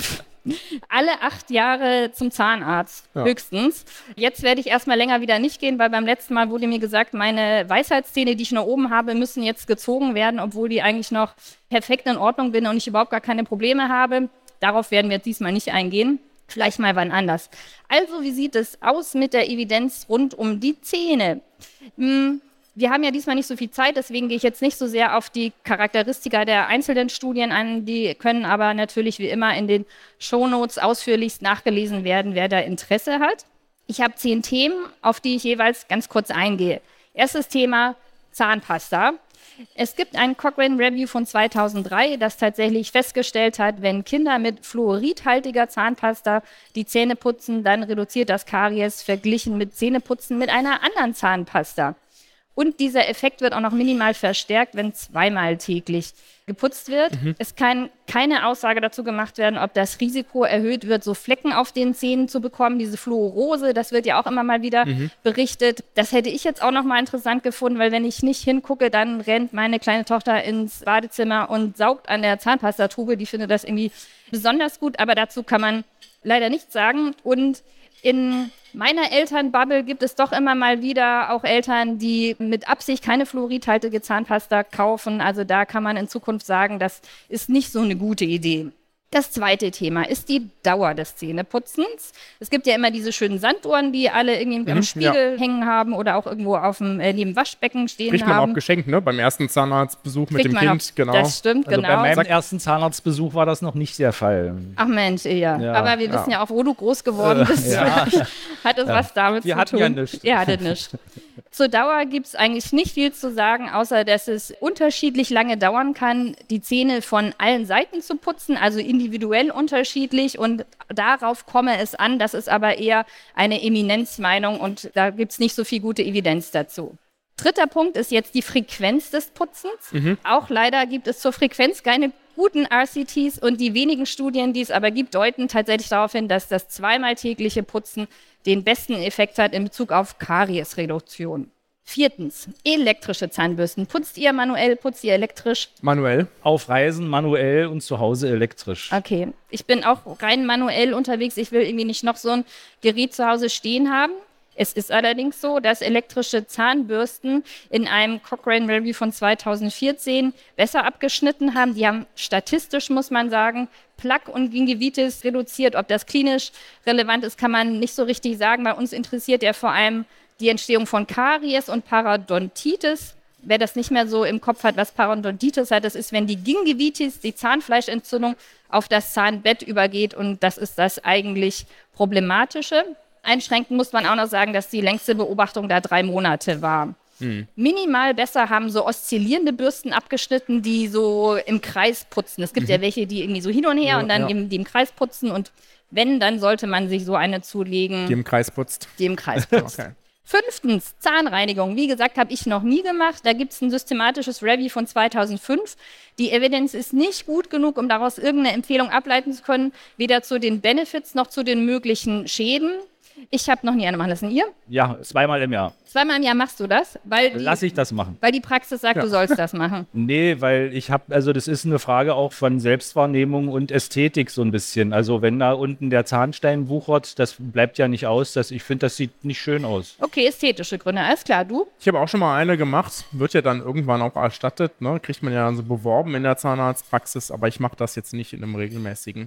alle acht Jahre zum Zahnarzt, Ja. höchstens. Jetzt werde ich erstmal länger wieder nicht gehen, weil beim letzten Mal wurde mir gesagt, meine Weisheitszähne, die ich noch oben habe, müssen jetzt gezogen werden, obwohl die eigentlich noch perfekt in Ordnung bin und ich überhaupt gar keine Probleme habe. Darauf werden wir jetzt diesmal nicht eingehen. Vielleicht mal wann anders. Also, wie sieht es aus mit der Evidenz rund um die Zähne? Hm, wir haben ja diesmal nicht so viel Zeit, deswegen gehe ich jetzt nicht so sehr auf die Charakteristika der einzelnen Studien ein. Die können aber natürlich wie immer in den Shownotes ausführlichst nachgelesen werden, wer da Interesse hat. Ich habe zehn Themen, auf die ich jeweils ganz kurz eingehe. Erstes Thema: Zahnpasta. Es gibt ein Cochrane Review von zweitausenddrei, das tatsächlich festgestellt hat, wenn Kinder mit fluoridhaltiger Zahnpasta die Zähne putzen, dann reduziert das Karies verglichen mit Zähneputzen mit einer anderen Zahnpasta. Und dieser Effekt wird auch noch minimal verstärkt, wenn zweimal täglich geputzt wird. Mhm. Es kann keine Aussage dazu gemacht werden, ob das Risiko erhöht wird, so Flecken auf den Zähnen zu bekommen. Diese Fluorose, das wird ja auch immer mal wieder mhm. berichtet. Das hätte ich jetzt auch noch mal interessant gefunden, weil wenn ich nicht hingucke, dann rennt meine kleine Tochter ins Badezimmer und saugt an der Zahnpastatube. Die findet das irgendwie besonders gut, aber dazu kann man leider nichts sagen. Und in meiner Elternbubble gibt es doch immer mal wieder auch Eltern, die mit Absicht keine fluoridhaltige Zahnpasta kaufen. Also da kann man in Zukunft sagen, das ist nicht so eine gute Idee. Das zweite Thema ist die Dauer des Zähneputzens. Es gibt ja immer diese schönen Sanduhren, die alle irgendwie am Mhm, Spiegel ja. hängen haben oder auch irgendwo auf dem äh, neben Waschbecken stehen Kriegt man haben. auch geschenkt, ne? Beim ersten Zahnarztbesuch mit Kriegt dem man Kind, auch, genau. Das stimmt, Also genau. bei meinem Sag- ersten Zahnarztbesuch war das noch nicht der Fall. Ach Mensch, ja. Ja. Aber wir wissen ja auch, wo du groß geworden bist. ja. Hat es was damit Wir zu hatten tun? ja nichts. Ihr hattet nichts. Zur Dauer gibt es eigentlich nicht viel zu sagen, außer dass es unterschiedlich lange dauern kann, die Zähne von allen Seiten zu putzen, also individuell unterschiedlich. Und darauf komme es an. Das ist aber eher eine Eminenzmeinung und da gibt es nicht so viel gute Evidenz dazu. Dritter Punkt ist jetzt die Frequenz des Putzens. Mhm. Auch leider gibt es zur Frequenz keine guten R C Ts und die wenigen Studien, die es aber gibt, deuten tatsächlich darauf hin, dass das zweimal tägliche Putzen den besten Effekt hat in Bezug auf Kariesreduktion. Viertens, elektrische Zahnbürsten. Putzt ihr manuell, putzt ihr elektrisch? Manuell. Auf Reisen manuell und zu Hause elektrisch. Okay, ich bin auch rein manuell unterwegs. Ich will irgendwie nicht noch so ein Gerät zu Hause stehen haben. Es ist allerdings so, dass elektrische Zahnbürsten in einem Cochrane Review von zweitausendvierzehn besser abgeschnitten haben. Die haben statistisch, muss man sagen, Plaque und Gingivitis reduziert. Ob das klinisch relevant ist, kann man nicht so richtig sagen. Bei uns interessiert ja vor allem die Entstehung von Karies und Parodontitis. Wer das nicht mehr so im Kopf hat, was Parodontitis hat, das ist, wenn die Gingivitis, die Zahnfleischentzündung, auf das Zahnbett übergeht und das ist das eigentlich Problematische. Einschränkend muss man auch noch sagen, dass die längste Beobachtung da drei Monate war. Hm. Minimal besser haben so oszillierende Bürsten abgeschnitten, die so im Kreis putzen. Es gibt mhm. ja welche, die irgendwie so hin und her ja, und dann ja. im, die im Kreis putzen und wenn, dann sollte man sich so eine zulegen, Die im Kreis putzt. die im Kreis putzt. Okay. Fünftens, Zahnreinigung. Wie gesagt, habe ich noch nie gemacht. Da gibt es ein systematisches Review von zweitausendfünf. Die Evidenz ist nicht gut genug, um daraus irgendeine Empfehlung ableiten zu können, weder zu den Benefits noch zu den möglichen Schäden. Ich habe noch nie eine machen lassen. Ihr? Ja, zweimal im Jahr. Zweimal im Jahr machst du das? Weil die, Lass ich das machen. weil die Praxis sagt, Ja. du sollst das machen. Nee, weil ich habe, also das ist eine Frage auch von Selbstwahrnehmung und Ästhetik so ein bisschen. Also wenn da unten der Zahnstein wuchert, das bleibt ja nicht aus. Das, ich finde, das sieht nicht schön aus. Okay, ästhetische Gründe. Alles klar, du? Ich habe auch schon mal eine gemacht, wird ja dann irgendwann auch erstattet, ne? Kriegt man ja so beworben in der Zahnarztpraxis, aber ich mache das jetzt nicht in einem regelmäßigen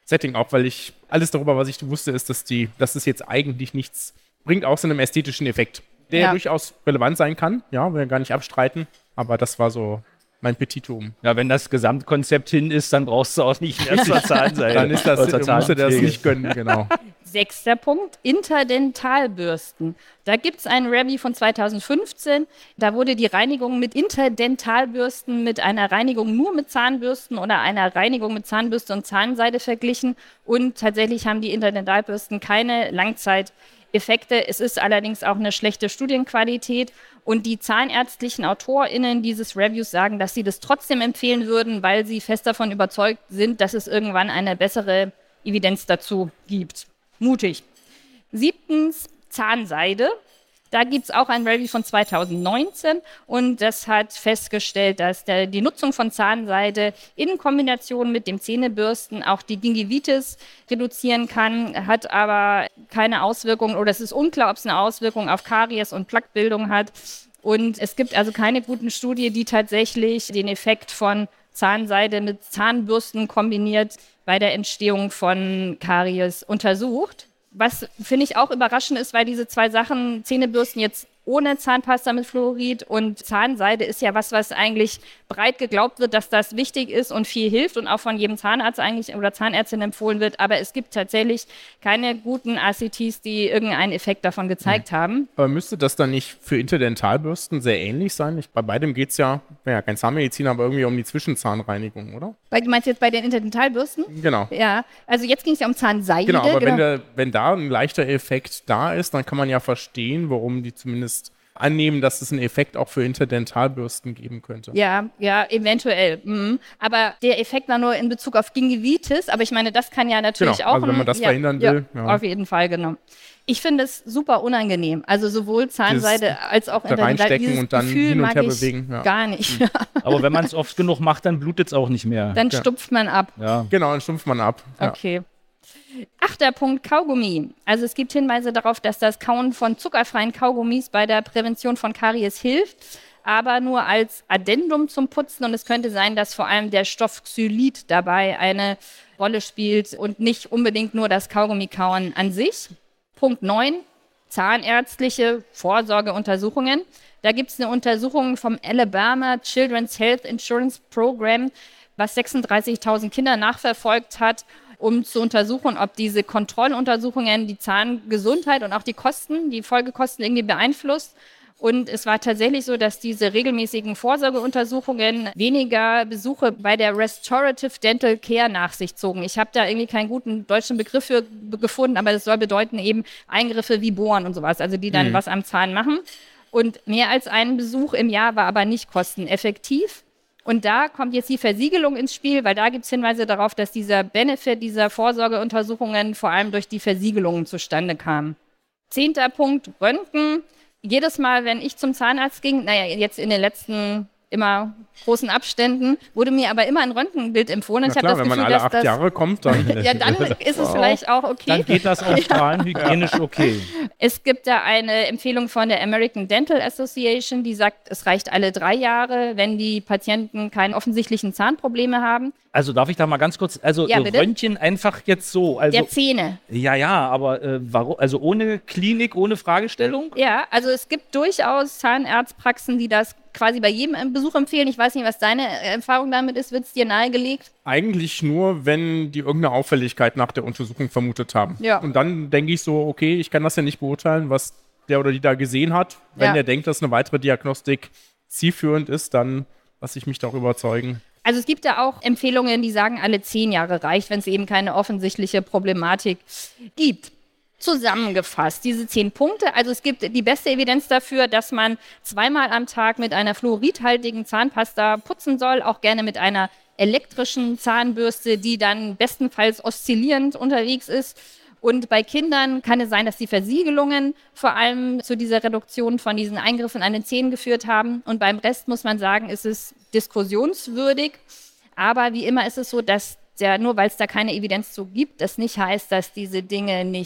Setting auch, weil ich alles darüber, was ich wusste, ist, dass die, dass es jetzt eigentlich nichts bringt, außer einem ästhetischen Effekt, der Ja. durchaus relevant sein kann, ja, will wir gar nicht abstreiten, aber das war so mein Petitum. Ja, wenn das Gesamtkonzept hin ist, dann brauchst du auch nicht mehr zur Zahnseide. Dann ist das, Oder zur musst du das Zahnpflege. nicht gönnen, genau. Sechster Punkt, Interdentalbürsten. Da gibt es einen Review von zweitausendfünfzehn. Da wurde die Reinigung mit Interdentalbürsten mit einer Reinigung nur mit Zahnbürsten oder einer Reinigung mit Zahnbürste und Zahnseide verglichen. Und tatsächlich haben die Interdentalbürsten keine Langzeiteffekte. Es ist allerdings auch eine schlechte Studienqualität. Und die zahnärztlichen AutorInnen dieses Reviews sagen, dass sie das trotzdem empfehlen würden, weil sie fest davon überzeugt sind, dass es irgendwann eine bessere Evidenz dazu gibt. Mutig. Siebtens, Zahnseide. Da gibt es auch ein Review von zweitausendneunzehn und das hat festgestellt, dass der, die Nutzung von Zahnseide in Kombination mit dem Zähnebürsten auch die Gingivitis reduzieren kann, hat aber keine Auswirkungen oder es ist unklar, ob es eine Auswirkung auf Karies und Plaquebildung hat. Und es gibt also keine guten Studien, die tatsächlich den Effekt von Zahnseide mit Zahnbürsten kombiniert bei der Entstehung von Karies untersucht. Was finde ich auch überraschend ist, weil diese zwei Sachen, Zähnebürsten jetzt ohne Zahnpasta mit Fluorid und Zahnseide ist ja was, was eigentlich breit geglaubt wird, dass das wichtig ist und viel hilft und auch von jedem Zahnarzt eigentlich oder Zahnärztin empfohlen wird. Aber es gibt tatsächlich keine guten A C Ts, die irgendeinen Effekt davon gezeigt mhm. haben. Aber müsste das dann nicht für Interdentalbürsten sehr ähnlich sein? Ich, bei beidem geht es ja, ja, kein Zahnmedizin, aber irgendwie um die Zwischenzahnreinigung, oder? Weil du meinst jetzt bei den Interdentalbürsten? Genau. Ja, also jetzt ging es ja um Zahnseide. Genau, aber genau. Wenn, der, wenn da ein leichter Effekt da ist, dann kann man ja verstehen, warum die zumindest annehmen, dass es einen Effekt auch für Interdentalbürsten geben könnte. Ja, ja, eventuell. Mhm. Aber der Effekt war nur in Bezug auf Gingivitis, aber ich meine, das kann ja natürlich genau, auch... Also wenn man das ja, verhindern will. Ja, Ja. auf jeden Fall, genau. Ich finde es super unangenehm. Also sowohl Zahnseide Dieses als auch da Interdental. reinstecken Dieses und dann Gefühl hin und mag her ich bewegen, ja. gar nicht. Aber wenn man es oft genug macht, dann blutet es auch nicht mehr. Dann Ja. stupft man ab. Ja. Genau, dann stumpft man ab. Ja. Okay. Achter Punkt, Kaugummi. Also es gibt Hinweise darauf, dass das Kauen von zuckerfreien Kaugummis bei der Prävention von Karies hilft, aber nur als Addendum zum Putzen. Und es könnte sein, dass vor allem der Stoff Xylit dabei eine Rolle spielt und nicht unbedingt nur das Kaugummikauen an sich. Punkt neun, zahnärztliche Vorsorgeuntersuchungen. Da gibt es eine Untersuchung vom Alabama Children's Health Insurance Program, was sechsunddreißigtausend Kinder nachverfolgt hat, um zu untersuchen, ob diese Kontrolluntersuchungen die Zahngesundheit und auch die Kosten, die Folgekosten irgendwie beeinflusst. Und es war tatsächlich so, dass diese regelmäßigen Vorsorgeuntersuchungen weniger Besuche bei der Restorative Dental Care nach sich zogen. Ich habe da irgendwie keinen guten deutschen Begriff für gefunden, aber das soll bedeuten eben Eingriffe wie Bohren und sowas, also die dann mhm. was am Zahn machen. Und mehr als ein Besuch im Jahr war aber nicht kosteneffektiv. Und da kommt jetzt die Versiegelung ins Spiel, weil da gibt es Hinweise darauf, dass dieser Benefit dieser Vorsorgeuntersuchungen vor allem durch die Versiegelungen zustande kam. Zehnter Punkt, Röntgen. Jedes Mal, wenn ich zum Zahnarzt ging, naja, jetzt in den letzten immer großen Abständen, wurde mir aber immer ein Röntgenbild empfohlen. Na ich klar, das wenn Gefühl, man alle dass acht das, Jahre kommt, dann... ja, dann ist es vielleicht auch okay. Dann geht das auf Strahlen hygienisch okay. Es gibt da eine Empfehlung von der American Dental Association, die sagt, es reicht alle drei Jahre, wenn die Patienten keine offensichtlichen Zahnprobleme haben. Also darf ich da mal ganz kurz, also Ja, äh, bitte? Röntgen einfach jetzt so. Also, Der Zähne. ja, ja, aber äh, warum, also ohne Klinik, ohne Fragestellung? Ja, also es gibt durchaus Zahnarztpraxen, die das quasi bei jedem Besuch empfehlen. Ich weiß nicht, was deine Erfahrung damit ist. Wird es dir nahegelegt? Eigentlich nur, wenn die irgendeine Auffälligkeit nach der Untersuchung vermutet haben. Ja. Und dann denke ich so, okay, ich kann das ja nicht beurteilen, was der oder die da gesehen hat. Wenn Ja. der denkt, dass eine weitere Diagnostik zielführend ist, dann lasse ich mich darüber überzeugen. Also es gibt da auch Empfehlungen, die sagen, alle zehn Jahre reicht, wenn es eben keine offensichtliche Problematik gibt. Zusammengefasst, diese zehn Punkte. Also es gibt die beste Evidenz dafür, dass man zweimal am Tag mit einer fluoridhaltigen Zahnpasta putzen soll, auch gerne mit einer elektrischen Zahnbürste, die dann bestenfalls oszillierend unterwegs ist. Und bei Kindern kann es sein, dass die Versiegelungen vor allem zu dieser Reduktion von diesen Eingriffen an den Zähnen geführt haben. Und beim Rest muss man sagen, ist es diskussionswürdig. Aber wie immer ist es so, dass der, nur weil es da keine Evidenz zu gibt, das nicht heißt, dass diese Dinge nicht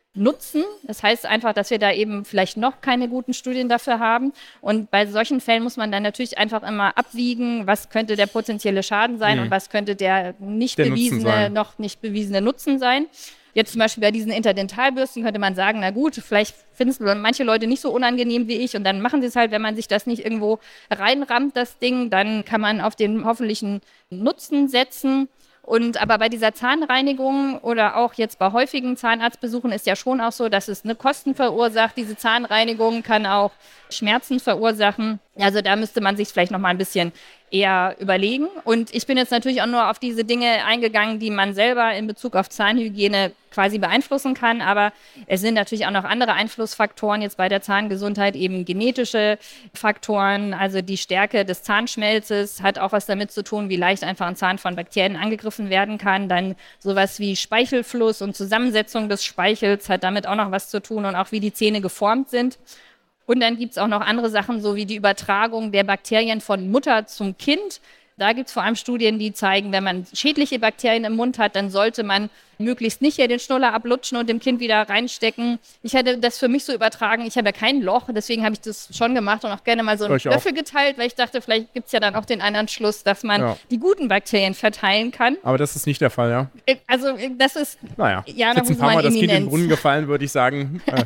nutzen. Das heißt einfach, dass wir da eben vielleicht noch keine guten Studien dafür haben. Und bei solchen Fällen muss man dann natürlich einfach immer abwiegen, was könnte der potenzielle Schaden sein mhm. und was könnte der nicht der bewiesene, noch nicht bewiesene Nutzen sein. Jetzt zum Beispiel bei diesen Interdentalbürsten könnte man sagen, na gut, vielleicht finden es manche Leute nicht so unangenehm wie ich und dann machen sie es halt, wenn man sich das nicht irgendwo reinrammt, das Ding, dann kann man auf den hoffentlichen Nutzen setzen. Und aber bei dieser Zahnreinigung oder auch jetzt bei häufigen Zahnarztbesuchen ist ja schon auch so, dass es eine Kosten verursacht. Diese Zahnreinigung kann auch Schmerzen verursachen. Also da müsste man sich vielleicht noch mal ein bisschen eher überlegen. Und ich bin jetzt natürlich auch nur auf diese Dinge eingegangen, die man selber in Bezug auf Zahnhygiene quasi beeinflussen kann. Aber es sind natürlich auch noch andere Einflussfaktoren jetzt bei der Zahngesundheit, eben genetische Faktoren. Also die Stärke des Zahnschmelzes hat auch was damit zu tun, wie leicht einfach ein Zahn von Bakterien angegriffen werden kann. Dann sowas wie Speichelfluss und Zusammensetzung des Speichels hat damit auch noch was zu tun und auch wie die Zähne geformt sind. Und dann gibt es auch noch andere Sachen, so wie die Übertragung der Bakterien von Mutter zum Kind. Da gibt es vor allem Studien, die zeigen, wenn man schädliche Bakterien im Mund hat, dann sollte man möglichst nicht hier den Schnuller ablutschen und dem Kind wieder reinstecken. Ich hätte das für mich so übertragen, ich habe ja kein Loch, deswegen habe ich das schon gemacht und auch gerne mal so einen Löffel geteilt, weil ich dachte, vielleicht gibt es ja dann auch den anderen Schluss, dass man ja. die guten Bakterien verteilen kann. Aber das ist nicht der Fall, ja? Also das ist... Naja, ja, jetzt ein paar Mal das Kind in den Brunnen gefallen, würde ich sagen. Äh.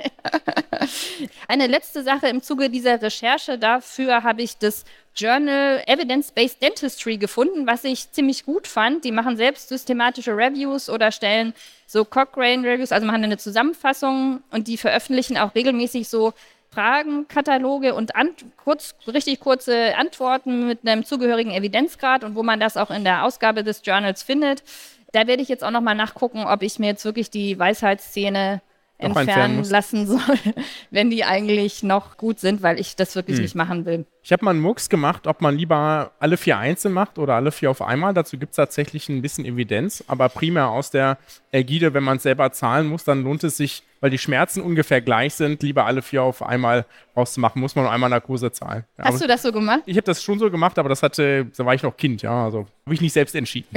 Eine letzte Sache im Zuge dieser Recherche, dafür habe ich das Journal Evidence-Based Dentistry gefunden, was ich ziemlich gut fand. Die machen selbst systematische Reviews oder stellen so Cochrane-Reviews, also machen eine Zusammenfassung und die veröffentlichen auch regelmäßig so Fragenkataloge und an, kurz, richtig kurze Antworten mit einem zugehörigen Evidenzgrad und wo man das auch in der Ausgabe des Journals findet. Da werde ich jetzt auch nochmal nachgucken, ob ich mir jetzt wirklich die Weisheitszähne entfernen lassen soll, wenn die eigentlich noch gut sind, weil ich das wirklich hm. nicht machen will. Ich habe mal einen Mucks gemacht, ob man lieber alle vier einzeln macht oder alle vier auf einmal. Dazu gibt es tatsächlich ein bisschen Evidenz, aber primär aus der Ägide, wenn man es selber zahlen muss, dann lohnt es sich, weil die Schmerzen ungefähr gleich sind, lieber alle vier auf einmal rauszumachen, muss man nur einmal Narkose zahlen. Hast aber du das so gemacht? Ich habe das schon so gemacht, aber das hatte, da war ich noch Kind, ja, also habe ich nicht selbst entschieden.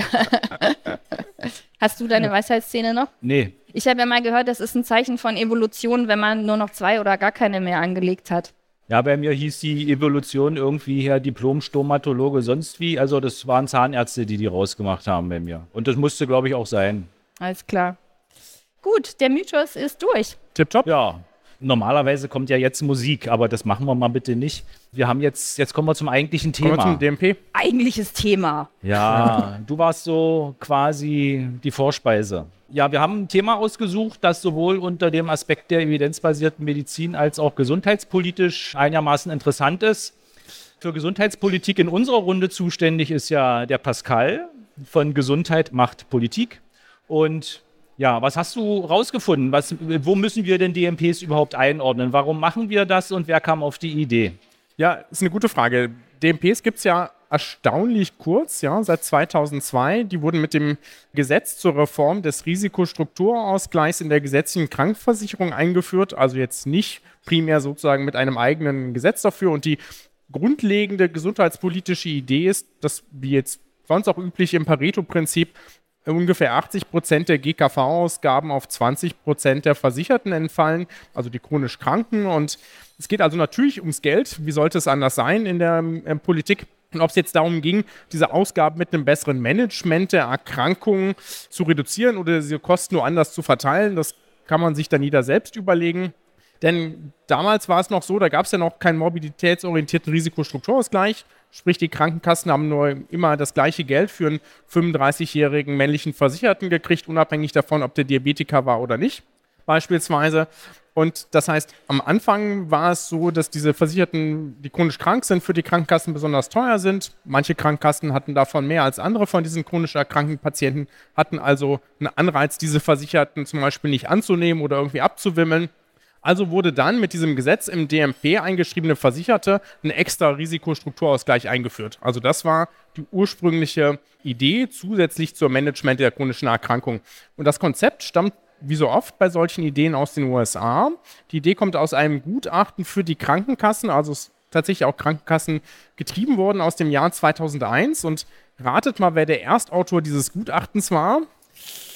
Hast du deine Weisheitszähne noch? Nee. Ich habe ja mal gehört, das ist ein Zeichen von Evolution, wenn man nur noch zwei oder gar keine mehr angelegt hat. Ja, bei mir hieß die Evolution irgendwie her Diplom-Stomatologe sonst wie. Also das waren Zahnärzte, die die rausgemacht haben bei mir. Und das musste, glaube ich, auch sein. Alles klar. Gut, der Mythos ist durch. Tipptopp. Ja. Normalerweise kommt ja jetzt Musik, aber das machen wir mal bitte nicht. Wir haben jetzt, jetzt kommen wir zum eigentlichen Thema. Kommen wir zum D M P? Eigentliches Thema. Ja, du warst so quasi die Vorspeise. Ja, wir haben ein Thema ausgesucht, das sowohl unter dem Aspekt der evidenzbasierten Medizin als auch gesundheitspolitisch einigermaßen interessant ist. Für Gesundheitspolitik in unserer Runde zuständig ist ja der Pascal von Gesundheit macht Politik. Und ja, was hast du rausgefunden? Was, wo müssen wir denn D M Ps überhaupt einordnen? Warum machen wir das und wer kam auf die Idee? Ja, ist eine gute Frage. D M Ps gibt es ja erstaunlich kurz, ja, seit zweitausendzwei. Die wurden mit dem Gesetz zur Reform des Risikostrukturausgleichs in der gesetzlichen Krankenversicherung eingeführt. Also jetzt nicht primär sozusagen mit einem eigenen Gesetz dafür. Und die grundlegende gesundheitspolitische Idee ist, dass wie jetzt sonst auch üblich im Pareto-Prinzip ungefähr achtzig Prozent der G K V-Ausgaben auf zwanzig Prozent der Versicherten entfallen, also die chronisch Kranken. Und es geht also natürlich ums Geld. Wie sollte es anders sein in der äh, Politik? Und ob es jetzt darum ging, diese Ausgaben mit einem besseren Management der Erkrankungen zu reduzieren oder diese Kosten nur anders zu verteilen, das kann man sich dann jeder selbst überlegen. Denn damals war es noch so, da gab es ja noch keinen mobilitätsorientierten Risikostrukturausgleich. Sprich, die Krankenkassen haben nur immer das gleiche Geld für einen fünfunddreißigjährigen männlichen Versicherten gekriegt, unabhängig davon, ob der Diabetiker war oder nicht, beispielsweise. Und das heißt, am Anfang war es so, dass diese Versicherten, die chronisch krank sind, für die Krankenkassen besonders teuer sind. Manche Krankenkassen hatten davon mehr als andere von diesen chronisch erkrankten Patienten, hatten also einen Anreiz, diese Versicherten zum Beispiel nicht anzunehmen oder irgendwie abzuwimmeln. Also wurde dann mit diesem Gesetz im D M P eingeschriebene Versicherte ein extra Risikostrukturausgleich eingeführt. Also das war die ursprüngliche Idee zusätzlich zum Management der chronischen Erkrankung. Und das Konzept stammt wie so oft bei solchen Ideen aus den U S A. Die Idee kommt aus einem Gutachten für die Krankenkassen, also es ist tatsächlich auch Krankenkassen getrieben worden aus dem Jahr zweitausendeins. Und ratet mal, wer der Erstautor dieses Gutachtens war?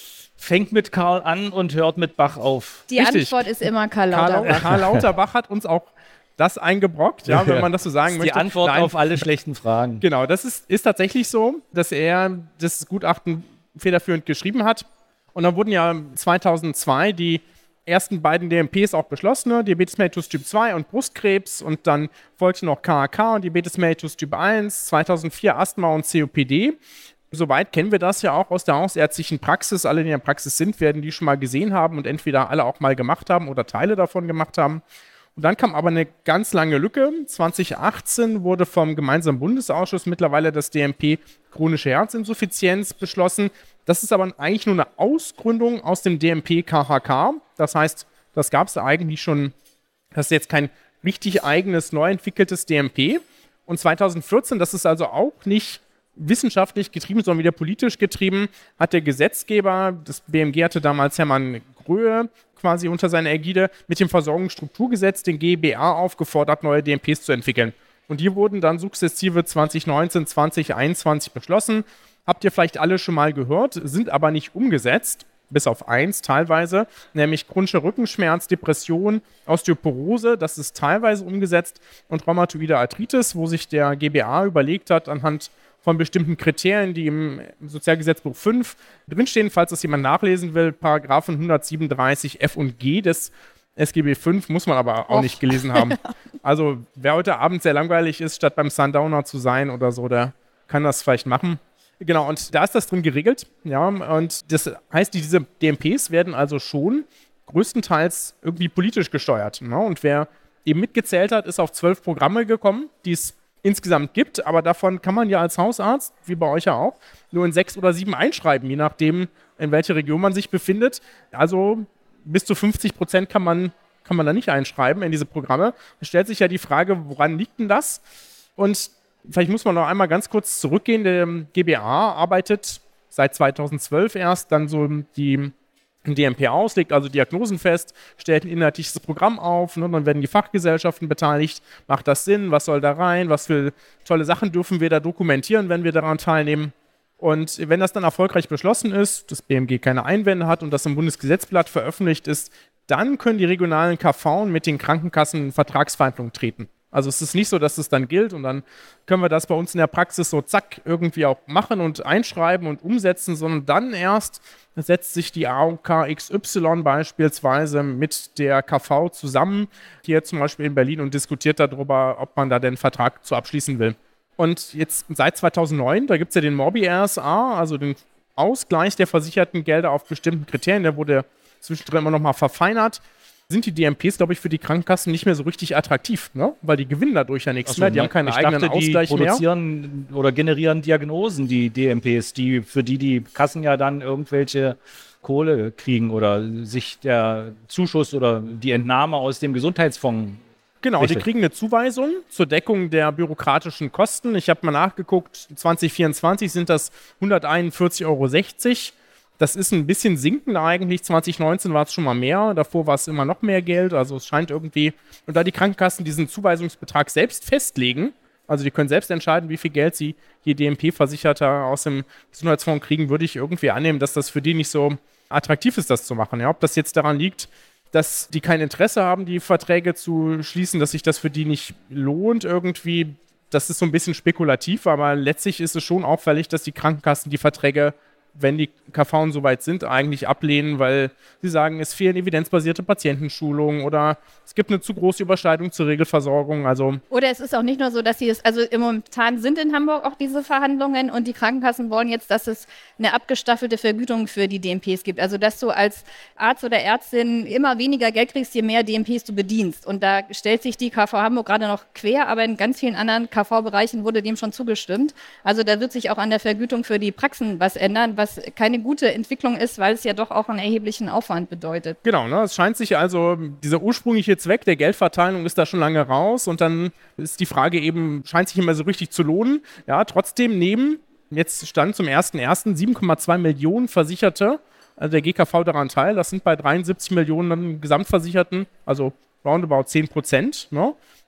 fängt mit Karl an und hört mit Bach auf. Die Richtig. Antwort ist immer Karl Karl, Lauterbach. Karl Lauterbach hat uns auch das eingebrockt, ja, wenn man das so sagen Das ist möchte. die Antwort Nein, auf alle schlechten Fragen. Genau, das ist, ist tatsächlich so, dass er das Gutachten federführend geschrieben hat. Und dann wurden ja zweitausendzwei die ersten beiden D M Ps auch beschlossen, ne? Diabetes mellitus Typ zwei und Brustkrebs. Und dann folgte noch K A K und Diabetes mellitus Typ eins, zweitausendvier Asthma und C O P D. Soweit kennen wir das ja auch aus der hausärztlichen Praxis. Alle, die in der Praxis sind, werden die schon mal gesehen haben und entweder alle auch mal gemacht haben oder Teile davon gemacht haben. Und dann kam aber eine ganz lange Lücke. zwanzig achtzehn wurde vom gemeinsamen Bundesausschuss mittlerweile das D M P chronische Herzinsuffizienz beschlossen. Das ist aber eigentlich nur eine Ausgründung aus dem D M P K H K. Das heißt, das gab es eigentlich schon, das ist jetzt kein richtig eigenes, neu entwickeltes D M P. Und zweitausendvierzehn, das ist also auch nicht wissenschaftlich getrieben, sondern wieder politisch getrieben, hat der Gesetzgeber, das B M G hatte damals Hermann Gröhe quasi unter seiner Ägide, mit dem Versorgungsstrukturgesetz den G B A aufgefordert, neue D M Ps zu entwickeln. Und die wurden dann sukzessive zwanzig neunzehn, zwanzig einundzwanzig beschlossen. Habt ihr vielleicht alle schon mal gehört, sind aber nicht umgesetzt, bis auf eins teilweise, nämlich chronischer Rückenschmerz, Depression, Osteoporose, das ist teilweise umgesetzt, und rheumatoide Arthritis, wo sich der G B A überlegt hat, anhand von bestimmten Kriterien, die im Sozialgesetzbuch fünf drinstehen, falls das jemand nachlesen will, Paragraphen hundertsiebenunddreißig F und G des S G B fünf, muss man aber auch Och. nicht gelesen haben. Also wer heute Abend sehr langweilig ist, statt beim Sundowner zu sein oder so, der kann das vielleicht machen. Genau, und da ist das drin geregelt. Ja, und das heißt, diese D M Ps werden also schon größtenteils irgendwie politisch gesteuert. Ne? Und wer eben mitgezählt hat, ist auf zwölf Programme gekommen, die es insgesamt gibt, aber davon kann man ja als Hausarzt, wie bei euch ja auch, nur in sechs oder sieben einschreiben, je nachdem, in welcher Region man sich befindet. Also bis zu fünfzig Prozent kann man, kann man da nicht einschreiben in diese Programme. Es stellt sich ja die Frage, woran liegt denn das? Und vielleicht muss man noch einmal ganz kurz zurückgehen. Der G B A arbeitet seit zweitausendzwölf erst dann so die D M P aus, legt also Diagnosen fest, stellt ein inhaltliches Programm auf, ne, dann werden die Fachgesellschaften beteiligt. Macht das Sinn? Was soll da rein? Was für tolle Sachen dürfen wir da dokumentieren, wenn wir daran teilnehmen? Und wenn das dann erfolgreich beschlossen ist, das B M G keine Einwände hat und das im Bundesgesetzblatt veröffentlicht ist, dann können die regionalen K V mit den Krankenkassen in Vertragsverhandlungen treten. Also es ist nicht so, dass es dann gilt und dann können wir das bei uns in der Praxis so zack irgendwie auch machen und einschreiben und umsetzen, sondern dann erst setzt sich die A O K X Y beispielsweise mit der K V zusammen, hier zum Beispiel in Berlin, und diskutiert darüber, ob man da den Vertrag zu abschließen will. Und jetzt seit zweitausendneun, da gibt es ja den Morbi R S A, also den Ausgleich der versicherten Gelder auf bestimmten Kriterien, der wurde zwischendrin immer noch mal verfeinert. Sind die D M Ps, glaube ich, für die Krankenkassen nicht mehr so richtig attraktiv, ne? Weil die gewinnen dadurch ja nichts so, mehr, die haben keinen ich eigenen dachte, Ausgleich die mehr. produzieren oder generieren Diagnosen, die D M Ps, die, für die die Kassen ja dann irgendwelche Kohle kriegen oder sich der Zuschuss oder die Entnahme aus dem Gesundheitsfonds. Genau, Richtig. die kriegen eine Zuweisung zur Deckung der bürokratischen Kosten. Ich habe mal nachgeguckt, zwanzig vierundzwanzig sind das hunderteinundvierzig Euro sechzig. Das ist ein bisschen sinkend eigentlich. zwanzig neunzehn war es schon mal mehr. Davor war es immer noch mehr Geld. Also es scheint irgendwie, und da die Krankenkassen diesen Zuweisungsbetrag selbst festlegen, also die können selbst entscheiden, wie viel Geld sie je D M P-Versicherter aus dem Gesundheitsfonds kriegen, würde ich irgendwie annehmen, dass das für die nicht so attraktiv ist, das zu machen. Ja, ob das jetzt daran liegt, dass die kein Interesse haben, die Verträge zu schließen, dass sich das für die nicht lohnt irgendwie, das ist so ein bisschen spekulativ, aber letztlich ist es schon auffällig, dass die Krankenkassen die Verträge, wenn die K Vs soweit sind, eigentlich ablehnen, weil sie sagen, es fehlen evidenzbasierte Patientenschulungen oder es gibt eine zu große Überschneidung zur Regelversorgung. Also Oder es ist auch nicht nur so, dass sie es, also im momentan sind in Hamburg auch diese Verhandlungen und die Krankenkassen wollen jetzt, dass es eine abgestaffelte Vergütung für die D M Ps gibt. Also dass du als Arzt oder Ärztin immer weniger Geld kriegst, je mehr D M Ps du bedienst. Und da stellt sich die K V Hamburg gerade noch quer, aber in ganz vielen anderen K V-Bereichen wurde dem schon zugestimmt. Also da wird sich auch an der Vergütung für die Praxen was ändern, was keine gute Entwicklung ist, weil es ja doch auch einen erheblichen Aufwand bedeutet. Genau, ne? Es scheint sich also, dieser ursprüngliche Zweck der Geldverteilung ist da schon lange raus und dann ist die Frage eben, scheint sich immer so richtig zu lohnen. Ja, trotzdem nehmen, jetzt stand zum ersten ersten sieben Komma zwei Millionen Versicherte, also der G K V daran teil, das sind bei dreiundsiebzig Millionen Gesamtversicherten, also roundabout zehn Prozent, ne?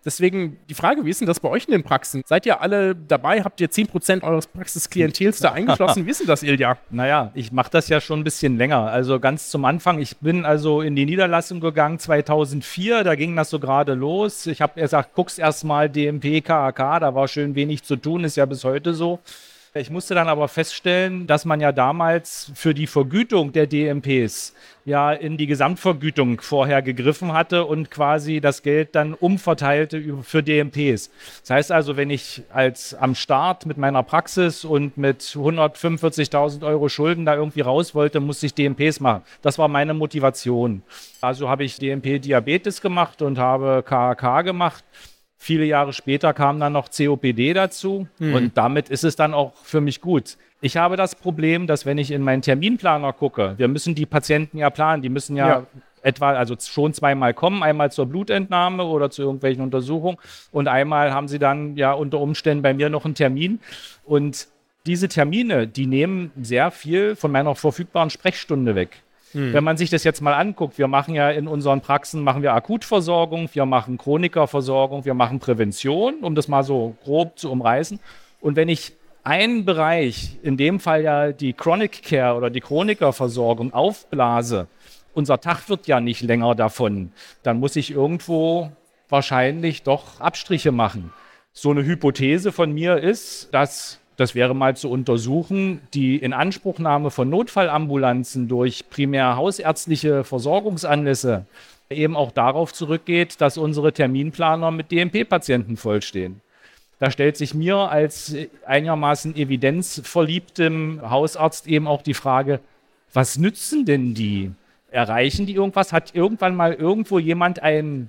Deswegen die Frage, wie ist denn das bei euch in den Praxen? Seid ihr alle dabei? Habt ihr zehn Prozent eures Praxisklientels da eingeschlossen? Wie ist denn das, Ilja? Naja, ich mache das ja schon ein bisschen länger. Also ganz zum Anfang, ich bin also in die Niederlassung gegangen zweitausendvier, da ging das so gerade los. Ich habe gesagt, guck's erst mal D M P, K A K, da war schön wenig zu tun, ist ja bis heute so. Ich musste dann aber feststellen, dass man ja damals für die Vergütung der D M Ps ja in die Gesamtvergütung vorher gegriffen hatte und quasi das Geld dann umverteilte für D M Ps. Das heißt also, wenn ich als am Start mit meiner Praxis und mit hundertfünfundvierzigtausend Euro Schulden da irgendwie raus wollte, musste ich D M Ps machen. Das war meine Motivation. Also habe ich D M P Diabetes gemacht und habe K A K gemacht. Viele Jahre später kam dann noch C O P D dazu mhm. und damit ist es dann auch für mich gut. Ich habe das Problem, dass wenn ich in meinen Terminplaner gucke, wir müssen die Patienten ja planen, die müssen ja, ja. etwa, also schon zweimal kommen, einmal zur Blutentnahme oder zu irgendwelchen Untersuchungen und einmal haben sie dann ja unter Umständen bei mir noch einen Termin und diese Termine, die nehmen sehr viel von meiner verfügbaren Sprechstunde weg. Wenn man sich das jetzt mal anguckt, wir machen ja in unseren Praxen, machen wir Akutversorgung, wir machen Chronikerversorgung, wir machen Prävention, um das mal so grob zu umreißen. Und wenn ich einen Bereich, in dem Fall ja die Chronic Care oder die Chronikerversorgung aufblase, unser Tag wird ja nicht länger davon, dann muss ich irgendwo wahrscheinlich doch Abstriche machen. So eine Hypothese von mir ist, dass das wäre mal zu untersuchen, die Inanspruchnahme von Notfallambulanzen durch primär hausärztliche Versorgungsanlässe eben auch darauf zurückgeht, dass unsere Terminplaner mit D M P-Patienten vollstehen. Da stellt sich mir als einigermaßen evidenzverliebtem Hausarzt eben auch die Frage, was nützen denn die? Erreichen die irgendwas? Hat irgendwann mal irgendwo jemand ein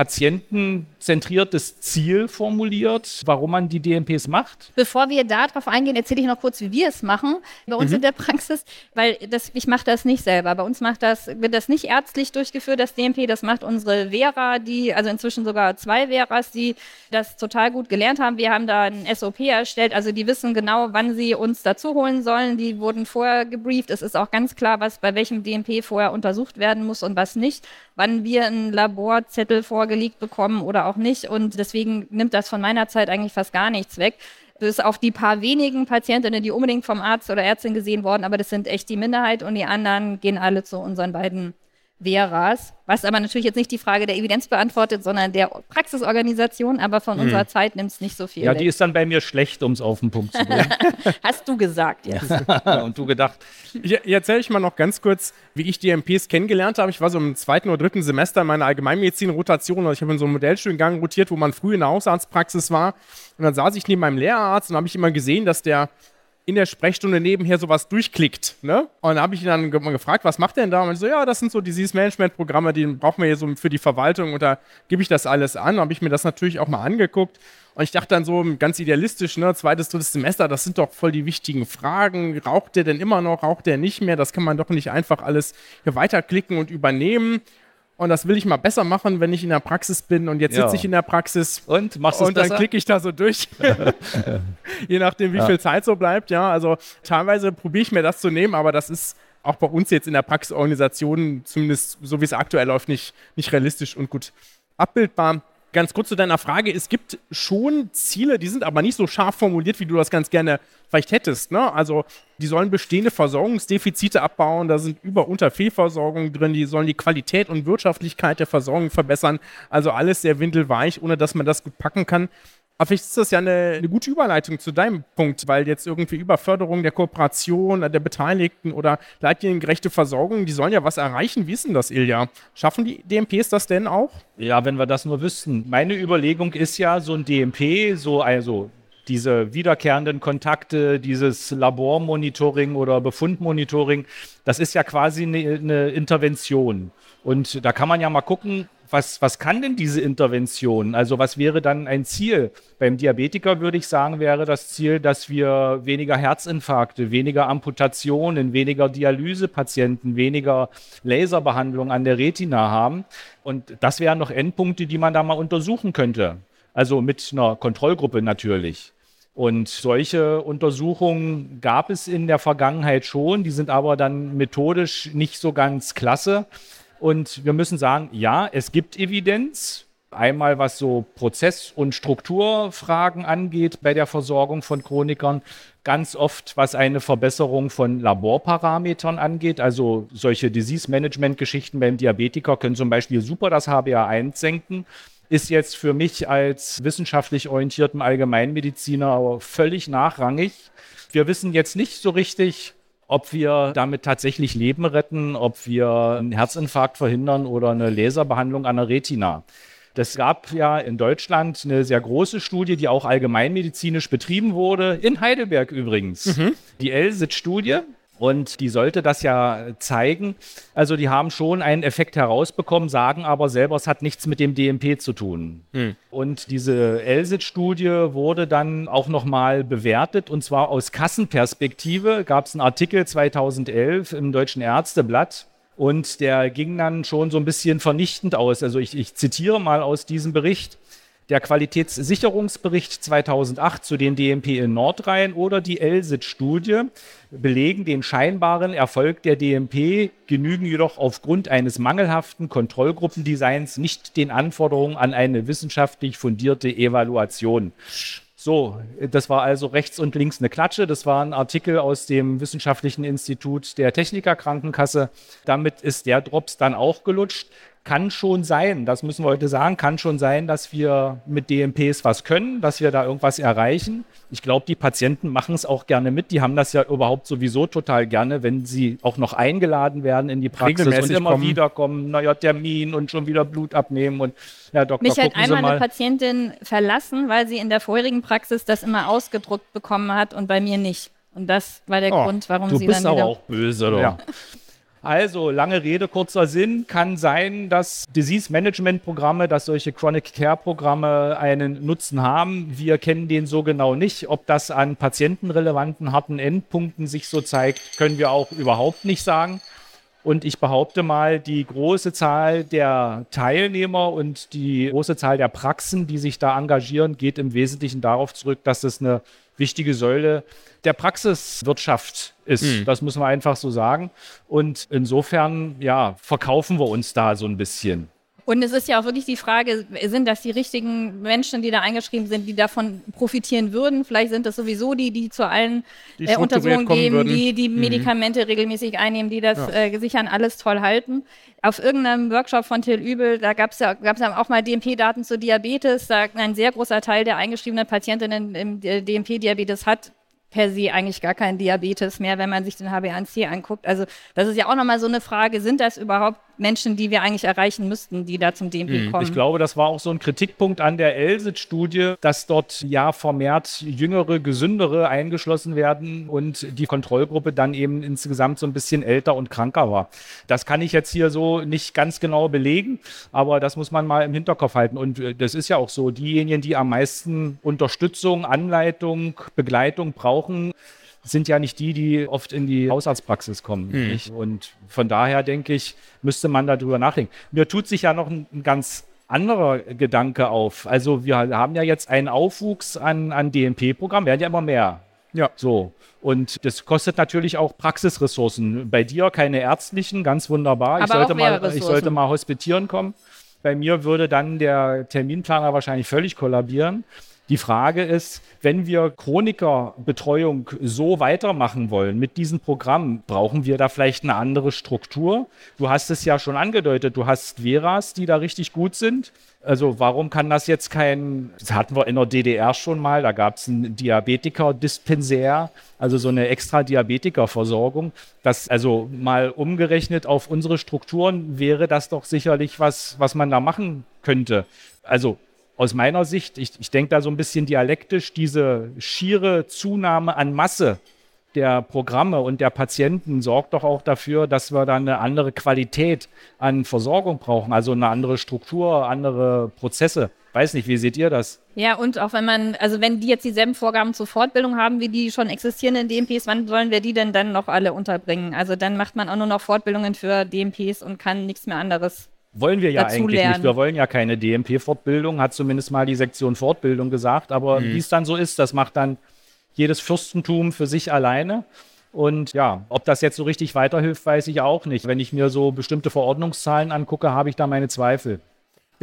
patientenzentriertes Ziel formuliert, warum man die D M Ps macht? Bevor wir darauf eingehen, erzähle ich noch kurz, wie wir es machen bei uns mhm. in der Praxis, weil das, ich mache das nicht selber. Bei uns macht das, wird das nicht ärztlich durchgeführt, das D M P, das macht unsere Vera, die, also inzwischen sogar zwei Veras, die das total gut gelernt haben. Wir haben da ein S O P erstellt, also die wissen genau, wann sie uns dazu holen sollen. Die wurden vorher gebrieft. Es ist auch ganz klar, was bei welchem D M P vorher untersucht werden muss und was nicht, wann wir einen Laborzettel vor gelegt bekommen oder auch nicht und deswegen nimmt das von meiner Zeit eigentlich fast gar nichts weg. Bis auf die paar wenigen Patientinnen, die unbedingt vom Arzt oder Ärztin gesehen wurden, aber das sind echt die Minderheit und die anderen gehen alle zu unseren beiden Veras, was aber natürlich jetzt nicht die Frage der Evidenz beantwortet, sondern der Praxisorganisation, aber von hm. unserer Zeit nimmt es nicht so viel Ja, weg. Die ist dann bei mir schlecht, um es auf den Punkt zu bringen. Hast du gesagt jetzt. Und du gedacht. Ich erzähle ich mal noch ganz kurz, wie ich D M Ps kennengelernt habe. Ich war so im zweiten oder dritten Semester in meiner Allgemeinmedizin-Rotation und ich habe in so einem Modellstudiengang rotiert, wo man früh in der Hausarztpraxis war und dann saß ich neben meinem Lehrarzt und habe ich immer gesehen, dass der in der Sprechstunde nebenher sowas durchklickt, ne? Und dann habe ich ihn dann ge- gefragt, was macht der denn da? Und ich so, ja, das sind so Disease-Management-Programme, die brauchen wir hier so für die Verwaltung und da gebe ich das alles an. Habe ich mir das natürlich auch mal angeguckt und ich dachte dann so ganz idealistisch, ne, zweites, drittes Semester, das sind doch voll die wichtigen Fragen. Raucht der denn immer noch? Raucht der nicht mehr? Das kann man doch nicht einfach alles hier weiterklicken und übernehmen. Und das will ich mal besser machen, wenn ich in der Praxis bin. Und jetzt ja. sitze ich in der Praxis und, machst und dann klicke ich da so durch. Je nachdem, wie ja. viel Zeit so bleibt. Ja, also teilweise probiere ich mir das zu nehmen, aber das ist auch bei uns jetzt in der Praxisorganisation, zumindest so wie es aktuell läuft, nicht, nicht realistisch und gut abbildbar. Ganz kurz zu deiner Frage, es gibt schon Ziele, die sind aber nicht so scharf formuliert, wie du das ganz gerne vielleicht hättest. Ne? Also die sollen bestehende Versorgungsdefizite abbauen, da sind Über- und Unterfehlversorgungen drin, die sollen die Qualität und Wirtschaftlichkeit der Versorgung verbessern. Also alles sehr windelweich, ohne dass man das gut packen kann. Aber vielleicht ist das ja eine, eine gute Überleitung zu deinem Punkt, weil jetzt irgendwie über Förderung der Kooperation, der Beteiligten oder leitliniengerechte Versorgung, die sollen ja was erreichen. Wie ist denn das, Ilja? Schaffen die D M Ps das denn auch? Ja, wenn wir das nur wüssten. Meine Überlegung ist ja, so ein D M P, so also diese wiederkehrenden Kontakte, dieses Labormonitoring oder Befundmonitoring, das ist ja quasi eine, eine Intervention. Und da kann man ja mal gucken, Was, was kann denn diese Intervention? Also was wäre dann ein Ziel? Beim Diabetiker würde ich sagen, wäre das Ziel, dass wir weniger Herzinfarkte, weniger Amputationen, weniger Dialysepatienten, weniger Laserbehandlung an der Retina haben. Und das wären noch Endpunkte, die man da mal untersuchen könnte. Also mit einer Kontrollgruppe natürlich. Und solche Untersuchungen gab es in der Vergangenheit schon, die sind aber dann methodisch nicht so ganz klasse. Und wir müssen sagen, ja, es gibt Evidenz, Einmal was so Prozess- und Strukturfragen angeht bei der Versorgung von Chronikern. Ganz oft, was eine Verbesserung von Laborparametern angeht. Also solche Disease-Management-Geschichten beim Diabetiker können zum Beispiel super das H b A eins senken. Ist jetzt für mich als wissenschaftlich orientierten Allgemeinmediziner völlig nachrangig. Wir wissen jetzt nicht so richtig, ob wir damit tatsächlich Leben retten, ob wir einen Herzinfarkt verhindern oder eine Laserbehandlung an der Retina. Das gab ja in Deutschland eine sehr große Studie, die auch allgemeinmedizinisch betrieben wurde, in Heidelberg übrigens. Mhm. Die L S I T-Studie. Und die sollte das ja zeigen. Also die haben schon einen Effekt herausbekommen, sagen aber selber, es hat nichts mit dem D M P zu tun. Hm. Und diese L S I T-Studie wurde dann auch nochmal bewertet, und zwar aus Kassenperspektive. Gab es einen Artikel zweitausendelf im Deutschen Ärzteblatt und der ging dann schon so ein bisschen vernichtend aus. Also ich, ich zitiere mal aus diesem Bericht. Der Qualitätssicherungsbericht zweitausendacht zu den D M P in Nordrhein oder die L S I T-Studie belegen den scheinbaren Erfolg der D M P, genügen jedoch aufgrund eines mangelhaften Kontrollgruppendesigns nicht den Anforderungen an eine wissenschaftlich fundierte Evaluation. So, das war also rechts und links eine Klatsche. Das war ein Artikel aus dem Wissenschaftlichen Institut der Technikerkrankenkasse. Damit ist der Drops dann auch gelutscht. Kann schon sein, das müssen wir heute sagen, kann schon sein, dass wir mit D M Ps was können, dass wir da irgendwas erreichen. Ich glaube, die Patienten machen es auch gerne mit. Die haben das ja überhaupt sowieso total gerne, wenn sie auch noch eingeladen werden in die Praxis und immer kommen. wieder kommen, neuer Termin und schon wieder Blut abnehmen. Und ja, Doktor, mich hat einmal Sie mal. eine Patientin verlassen, weil sie in der vorherigen Praxis das immer ausgedruckt bekommen hat und bei mir nicht. Und das war der oh, Grund, warum du sie bist dann wieder... aber auch böse, oder? Ja. Also, lange Rede, kurzer Sinn, kann sein, dass Disease-Management-Programme, dass solche Chronic-Care-Programme einen Nutzen haben. Wir kennen den so genau nicht. Ob das an patientenrelevanten harten Endpunkten sich so zeigt, können wir auch überhaupt nicht sagen. Und ich behaupte mal, die große Zahl der Teilnehmer und die große Zahl der Praxen, die sich da engagieren, geht im Wesentlichen darauf zurück, dass es eine wichtige Säule der Praxiswirtschaft ist. Mhm. Das müssen wir einfach so sagen. Und insofern, ja, verkaufen wir uns da so ein bisschen. Und es ist ja auch wirklich die Frage, sind das die richtigen Menschen, die da eingeschrieben sind, die davon profitieren würden? Vielleicht sind das sowieso die, die zu allen die äh, Untersuchungen geben, würden. die die Medikamente mhm. regelmäßig einnehmen, die das ja. äh, sich an alles toll halten. Auf irgendeinem Workshop von Till Übel, da gab es ja, gab's ja auch mal D M P-Daten zu Diabetes. Da ein sehr großer Teil der eingeschriebenen Patientinnen im D M P-Diabetes hat per se eigentlich gar keinen Diabetes mehr, wenn man sich den H b A eins C anguckt. Also das ist ja auch nochmal so eine Frage, sind das überhaupt Menschen, die wir eigentlich erreichen müssten, die da zum D M P kommen? Ich glaube, das war auch so ein Kritikpunkt an der L S I T-Studie, dass dort ja vermehrt jüngere, gesündere eingeschlossen werden und die Kontrollgruppe dann eben insgesamt so ein bisschen älter und kranker war. Das kann ich jetzt hier so nicht ganz genau belegen, aber das muss man mal im Hinterkopf halten. Und das ist ja auch so, diejenigen, die am meisten Unterstützung, Anleitung, Begleitung brauchen, sind ja nicht die, die oft in die Hausarztpraxis kommen. Hm. Nicht? Und von daher, denke ich, müsste man darüber nachdenken. Mir tut sich ja noch ein, ein ganz anderer Gedanke auf. Also wir haben ja jetzt einen Aufwuchs an, an D M P-Programmen, werden ja immer mehr. Ja. So. Und das kostet natürlich auch Praxisressourcen. Bei dir keine ärztlichen, ganz wunderbar. Ich sollte, mal, ich sollte mal hospitieren kommen. Bei mir würde dann der Terminplaner wahrscheinlich völlig kollabieren. Die Frage ist, wenn wir Chronikerbetreuung so weitermachen wollen mit diesem Programm, brauchen wir da vielleicht eine andere Struktur? Du hast es ja schon angedeutet, du hast Veras, die da richtig gut sind. Also warum kann das jetzt kein, das hatten wir in der D D R schon mal, da gab es einen Diabetiker-Dispensär, also so eine extra Diabetikerversorgung. Das also mal umgerechnet auf unsere Strukturen wäre das doch sicherlich was, was man da machen könnte. Also aus meiner Sicht, ich, ich denke da so ein bisschen dialektisch, diese schiere Zunahme an Masse der Programme und der Patienten sorgt doch auch dafür, dass wir da eine andere Qualität an Versorgung brauchen, also eine andere Struktur, andere Prozesse. Weiß nicht, wie seht ihr das? Ja, und auch wenn man, also wenn die jetzt dieselben Vorgaben zur Fortbildung haben, wie die schon existierenden D M Ps, wann sollen wir die denn dann noch alle unterbringen? Also dann macht man auch nur noch Fortbildungen für D M Ps und kann nichts mehr anderes. Wollen wir ja dazu eigentlich lernen. nicht. Wir wollen ja keine D M P-Fortbildung, hat zumindest mal die Sektion Fortbildung gesagt. Aber mhm. wie es dann so ist, das macht dann jedes Fürstentum für sich alleine. Und ja, ob das jetzt so richtig weiterhilft, weiß ich auch nicht. Wenn ich mir so bestimmte Verordnungszahlen angucke, habe ich da meine Zweifel.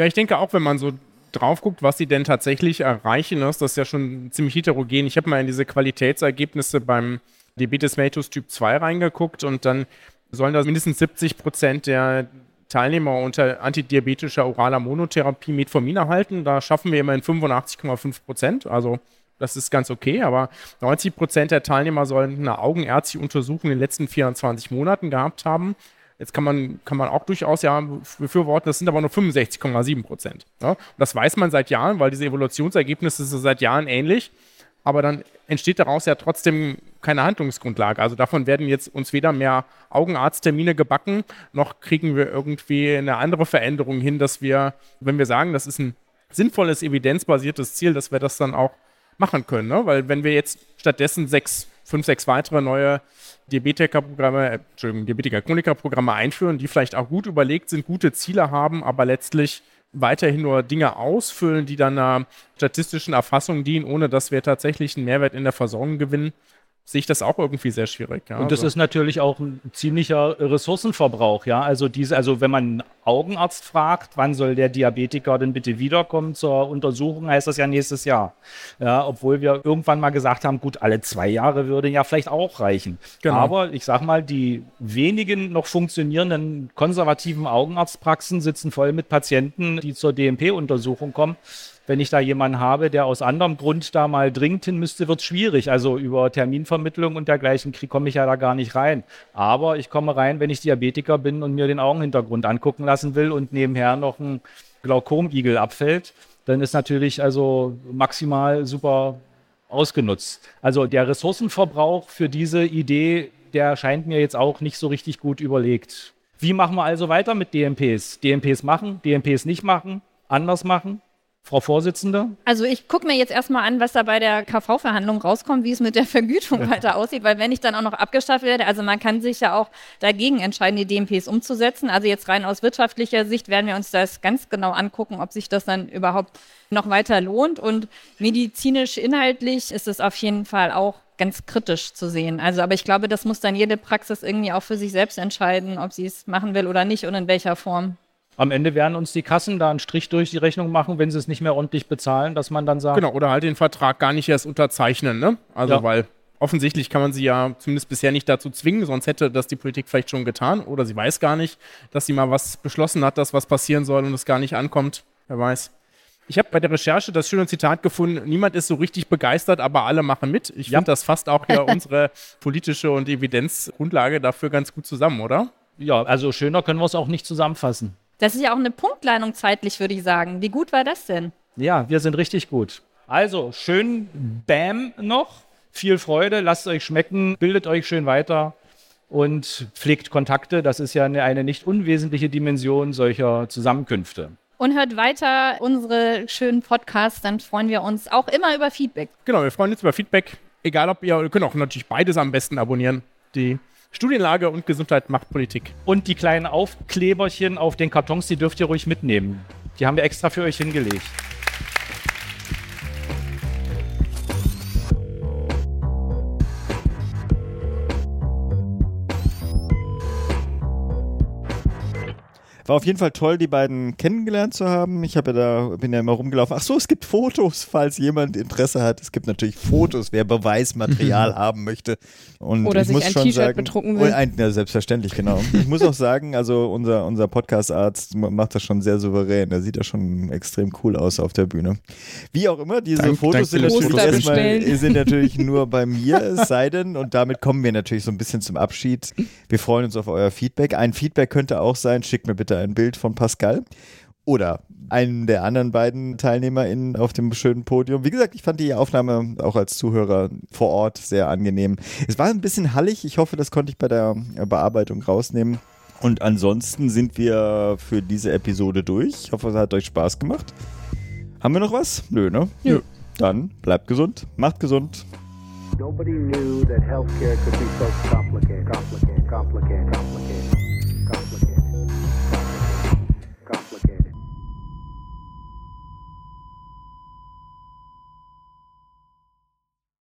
Ja, ich denke auch, wenn man so drauf guckt, was sie denn tatsächlich erreichen, ist das ja schon ziemlich heterogen. Ich habe mal in diese Qualitätsergebnisse beim Diabetes mellitus Typ zwei reingeguckt und dann sollen da mindestens siebzig Prozent der Teilnehmer unter antidiabetischer oraler Monotherapie Metformin erhalten. Da schaffen wir immerhin fünfundachtzig Komma fünf Prozent, also das ist ganz okay, aber neunzig Prozent der Teilnehmer sollen eine augenärztliche Untersuchung in den letzten vierundzwanzig Monaten gehabt haben. Jetzt kann man, kann man auch durchaus ja befürworten, das sind aber nur fünfundsechzig Komma sieben Prozent. Ja? Und das weiß man seit Jahren, weil diese Evaluationsergebnisse sind seit Jahren ähnlich. Aber dann entsteht daraus ja trotzdem keine Handlungsgrundlage. Also davon werden jetzt uns weder mehr Augenarzttermine gebacken, noch kriegen wir irgendwie eine andere Veränderung hin, dass wir, wenn wir sagen, das ist ein sinnvolles, evidenzbasiertes Ziel, dass wir das dann auch machen können. Ne? Weil wenn wir jetzt stattdessen sechs, fünf, sechs weitere neue Diabetiker-Programme, äh, Entschuldigung, Diabetiker-Chroniker-Programme einführen, die vielleicht auch gut überlegt sind, gute Ziele haben, aber letztlich weiterhin nur Dinge ausfüllen, die dann einer statistischen Erfassung dienen, ohne dass wir tatsächlich einen Mehrwert in der Versorgung gewinnen, sehe ich das auch irgendwie sehr schwierig. Ja. Und das also. ist natürlich auch ein ziemlicher Ressourcenverbrauch, ja. Also diese, also wenn man einen Augenarzt fragt, wann soll der Diabetiker denn bitte wiederkommen zur Untersuchung, heißt das ja nächstes Jahr. Ja, obwohl wir irgendwann mal gesagt haben, gut, alle zwei Jahre würde ja vielleicht auch reichen. Genau. Aber ich sag mal, die wenigen noch funktionierenden konservativen Augenarztpraxen sitzen voll mit Patienten, die zur D M P-Untersuchung kommen. Wenn ich da jemanden habe, der aus anderem Grund da mal dringend hin müsste, wird es schwierig. Also über Terminvermittlung und dergleichen komme ich ja da gar nicht rein. Aber ich komme rein, wenn ich Diabetiker bin und mir den Augenhintergrund angucken lassen will und nebenher noch ein Glaukomigel abfällt, dann ist natürlich also maximal super ausgenutzt. Also der Ressourcenverbrauch für diese Idee, der scheint mir jetzt auch nicht so richtig gut überlegt. Wie machen wir also weiter mit D M Ps? D M Ps machen, D M Ps nicht machen, anders machen? Frau Vorsitzende? Also ich gucke mir jetzt erstmal an, was da bei der K V-Verhandlung rauskommt, wie es mit der Vergütung weiter aussieht, weil wenn ich dann auch noch abgestraft werde, also man kann sich ja auch dagegen entscheiden, die D M Ps umzusetzen. Also jetzt rein aus wirtschaftlicher Sicht werden wir uns das ganz genau angucken, ob sich das dann überhaupt noch weiter lohnt. Und medizinisch inhaltlich ist es auf jeden Fall auch ganz kritisch zu sehen. Also, aber ich glaube, das muss dann jede Praxis irgendwie auch für sich selbst entscheiden, ob sie es machen will oder nicht und in welcher Form. Am Ende werden uns die Kassen da einen Strich durch die Rechnung machen, wenn sie es nicht mehr ordentlich bezahlen, dass man dann sagt... Genau, oder halt den Vertrag gar nicht erst unterzeichnen, ne? Also, ja. Weil offensichtlich kann man sie ja zumindest bisher nicht dazu zwingen, sonst hätte das die Politik vielleicht schon getan. Oder sie weiß gar nicht, dass sie mal was beschlossen hat, dass was passieren soll und es gar nicht ankommt. Wer weiß. Ich habe bei der Recherche das schöne Zitat gefunden, niemand ist so richtig begeistert, aber alle machen mit. Ich ja. finde, das fasst auch ja unsere politische und Evidenzgrundlage dafür ganz gut zusammen, oder? Ja, also schöner können wir es auch nicht zusammenfassen. Das ist ja auch eine Punktlandung zeitlich, würde ich sagen. Wie gut war das denn? Ja, wir sind richtig gut. Also, schön Bam noch. Viel Freude, lasst es euch schmecken, bildet euch schön weiter und pflegt Kontakte. Das ist ja eine, eine nicht unwesentliche Dimension solcher Zusammenkünfte. Und hört weiter unsere schönen Podcasts, dann freuen wir uns auch immer über Feedback. Genau, wir freuen uns über Feedback. Egal ob ihr, ihr könnt auch natürlich beides am besten abonnieren. Die Studienlage und Gesundheit macht Politik. Und die kleinen Aufkleberchen auf den Kartons, die dürft ihr ruhig mitnehmen. Die haben wir extra für euch hingelegt. War auf jeden Fall toll, die beiden kennengelernt zu haben. Ich habe ja da, bin ja immer rumgelaufen. Ach so, es gibt Fotos, falls jemand Interesse hat. Es gibt natürlich Fotos, wer Beweismaterial haben möchte. Und Oder ich sich muss ein schon T-Shirt sagen, bedrucken will. Ein, ja, selbstverständlich, genau. Ich muss auch sagen, also unser, unser Podcast-Arzt macht das schon sehr souverän. Der sieht ja schon extrem cool aus auf der Bühne. Wie auch immer, diese Dank, Fotos sind danke, natürlich, Fotos erstmal, sind natürlich nur bei mir, es sei denn, und damit kommen wir natürlich so ein bisschen zum Abschied. Wir freuen uns auf euer Feedback. Ein Feedback könnte auch sein, schickt mir bitte ein Bild von Pascal oder einen der anderen beiden TeilnehmerInnen auf dem schönen Podium. Wie gesagt, ich fand die Aufnahme auch als Zuhörer vor Ort sehr angenehm. Es war ein bisschen hallig. Ich hoffe, das konnte ich bei der Bearbeitung rausnehmen. Und ansonsten sind wir für diese Episode durch. Ich hoffe, es hat euch Spaß gemacht. Haben wir noch was? Nö, ne? Nö. Dann bleibt gesund, macht gesund. Nobody knew that healthcare could be so complicated, complicated, complicated, complicated.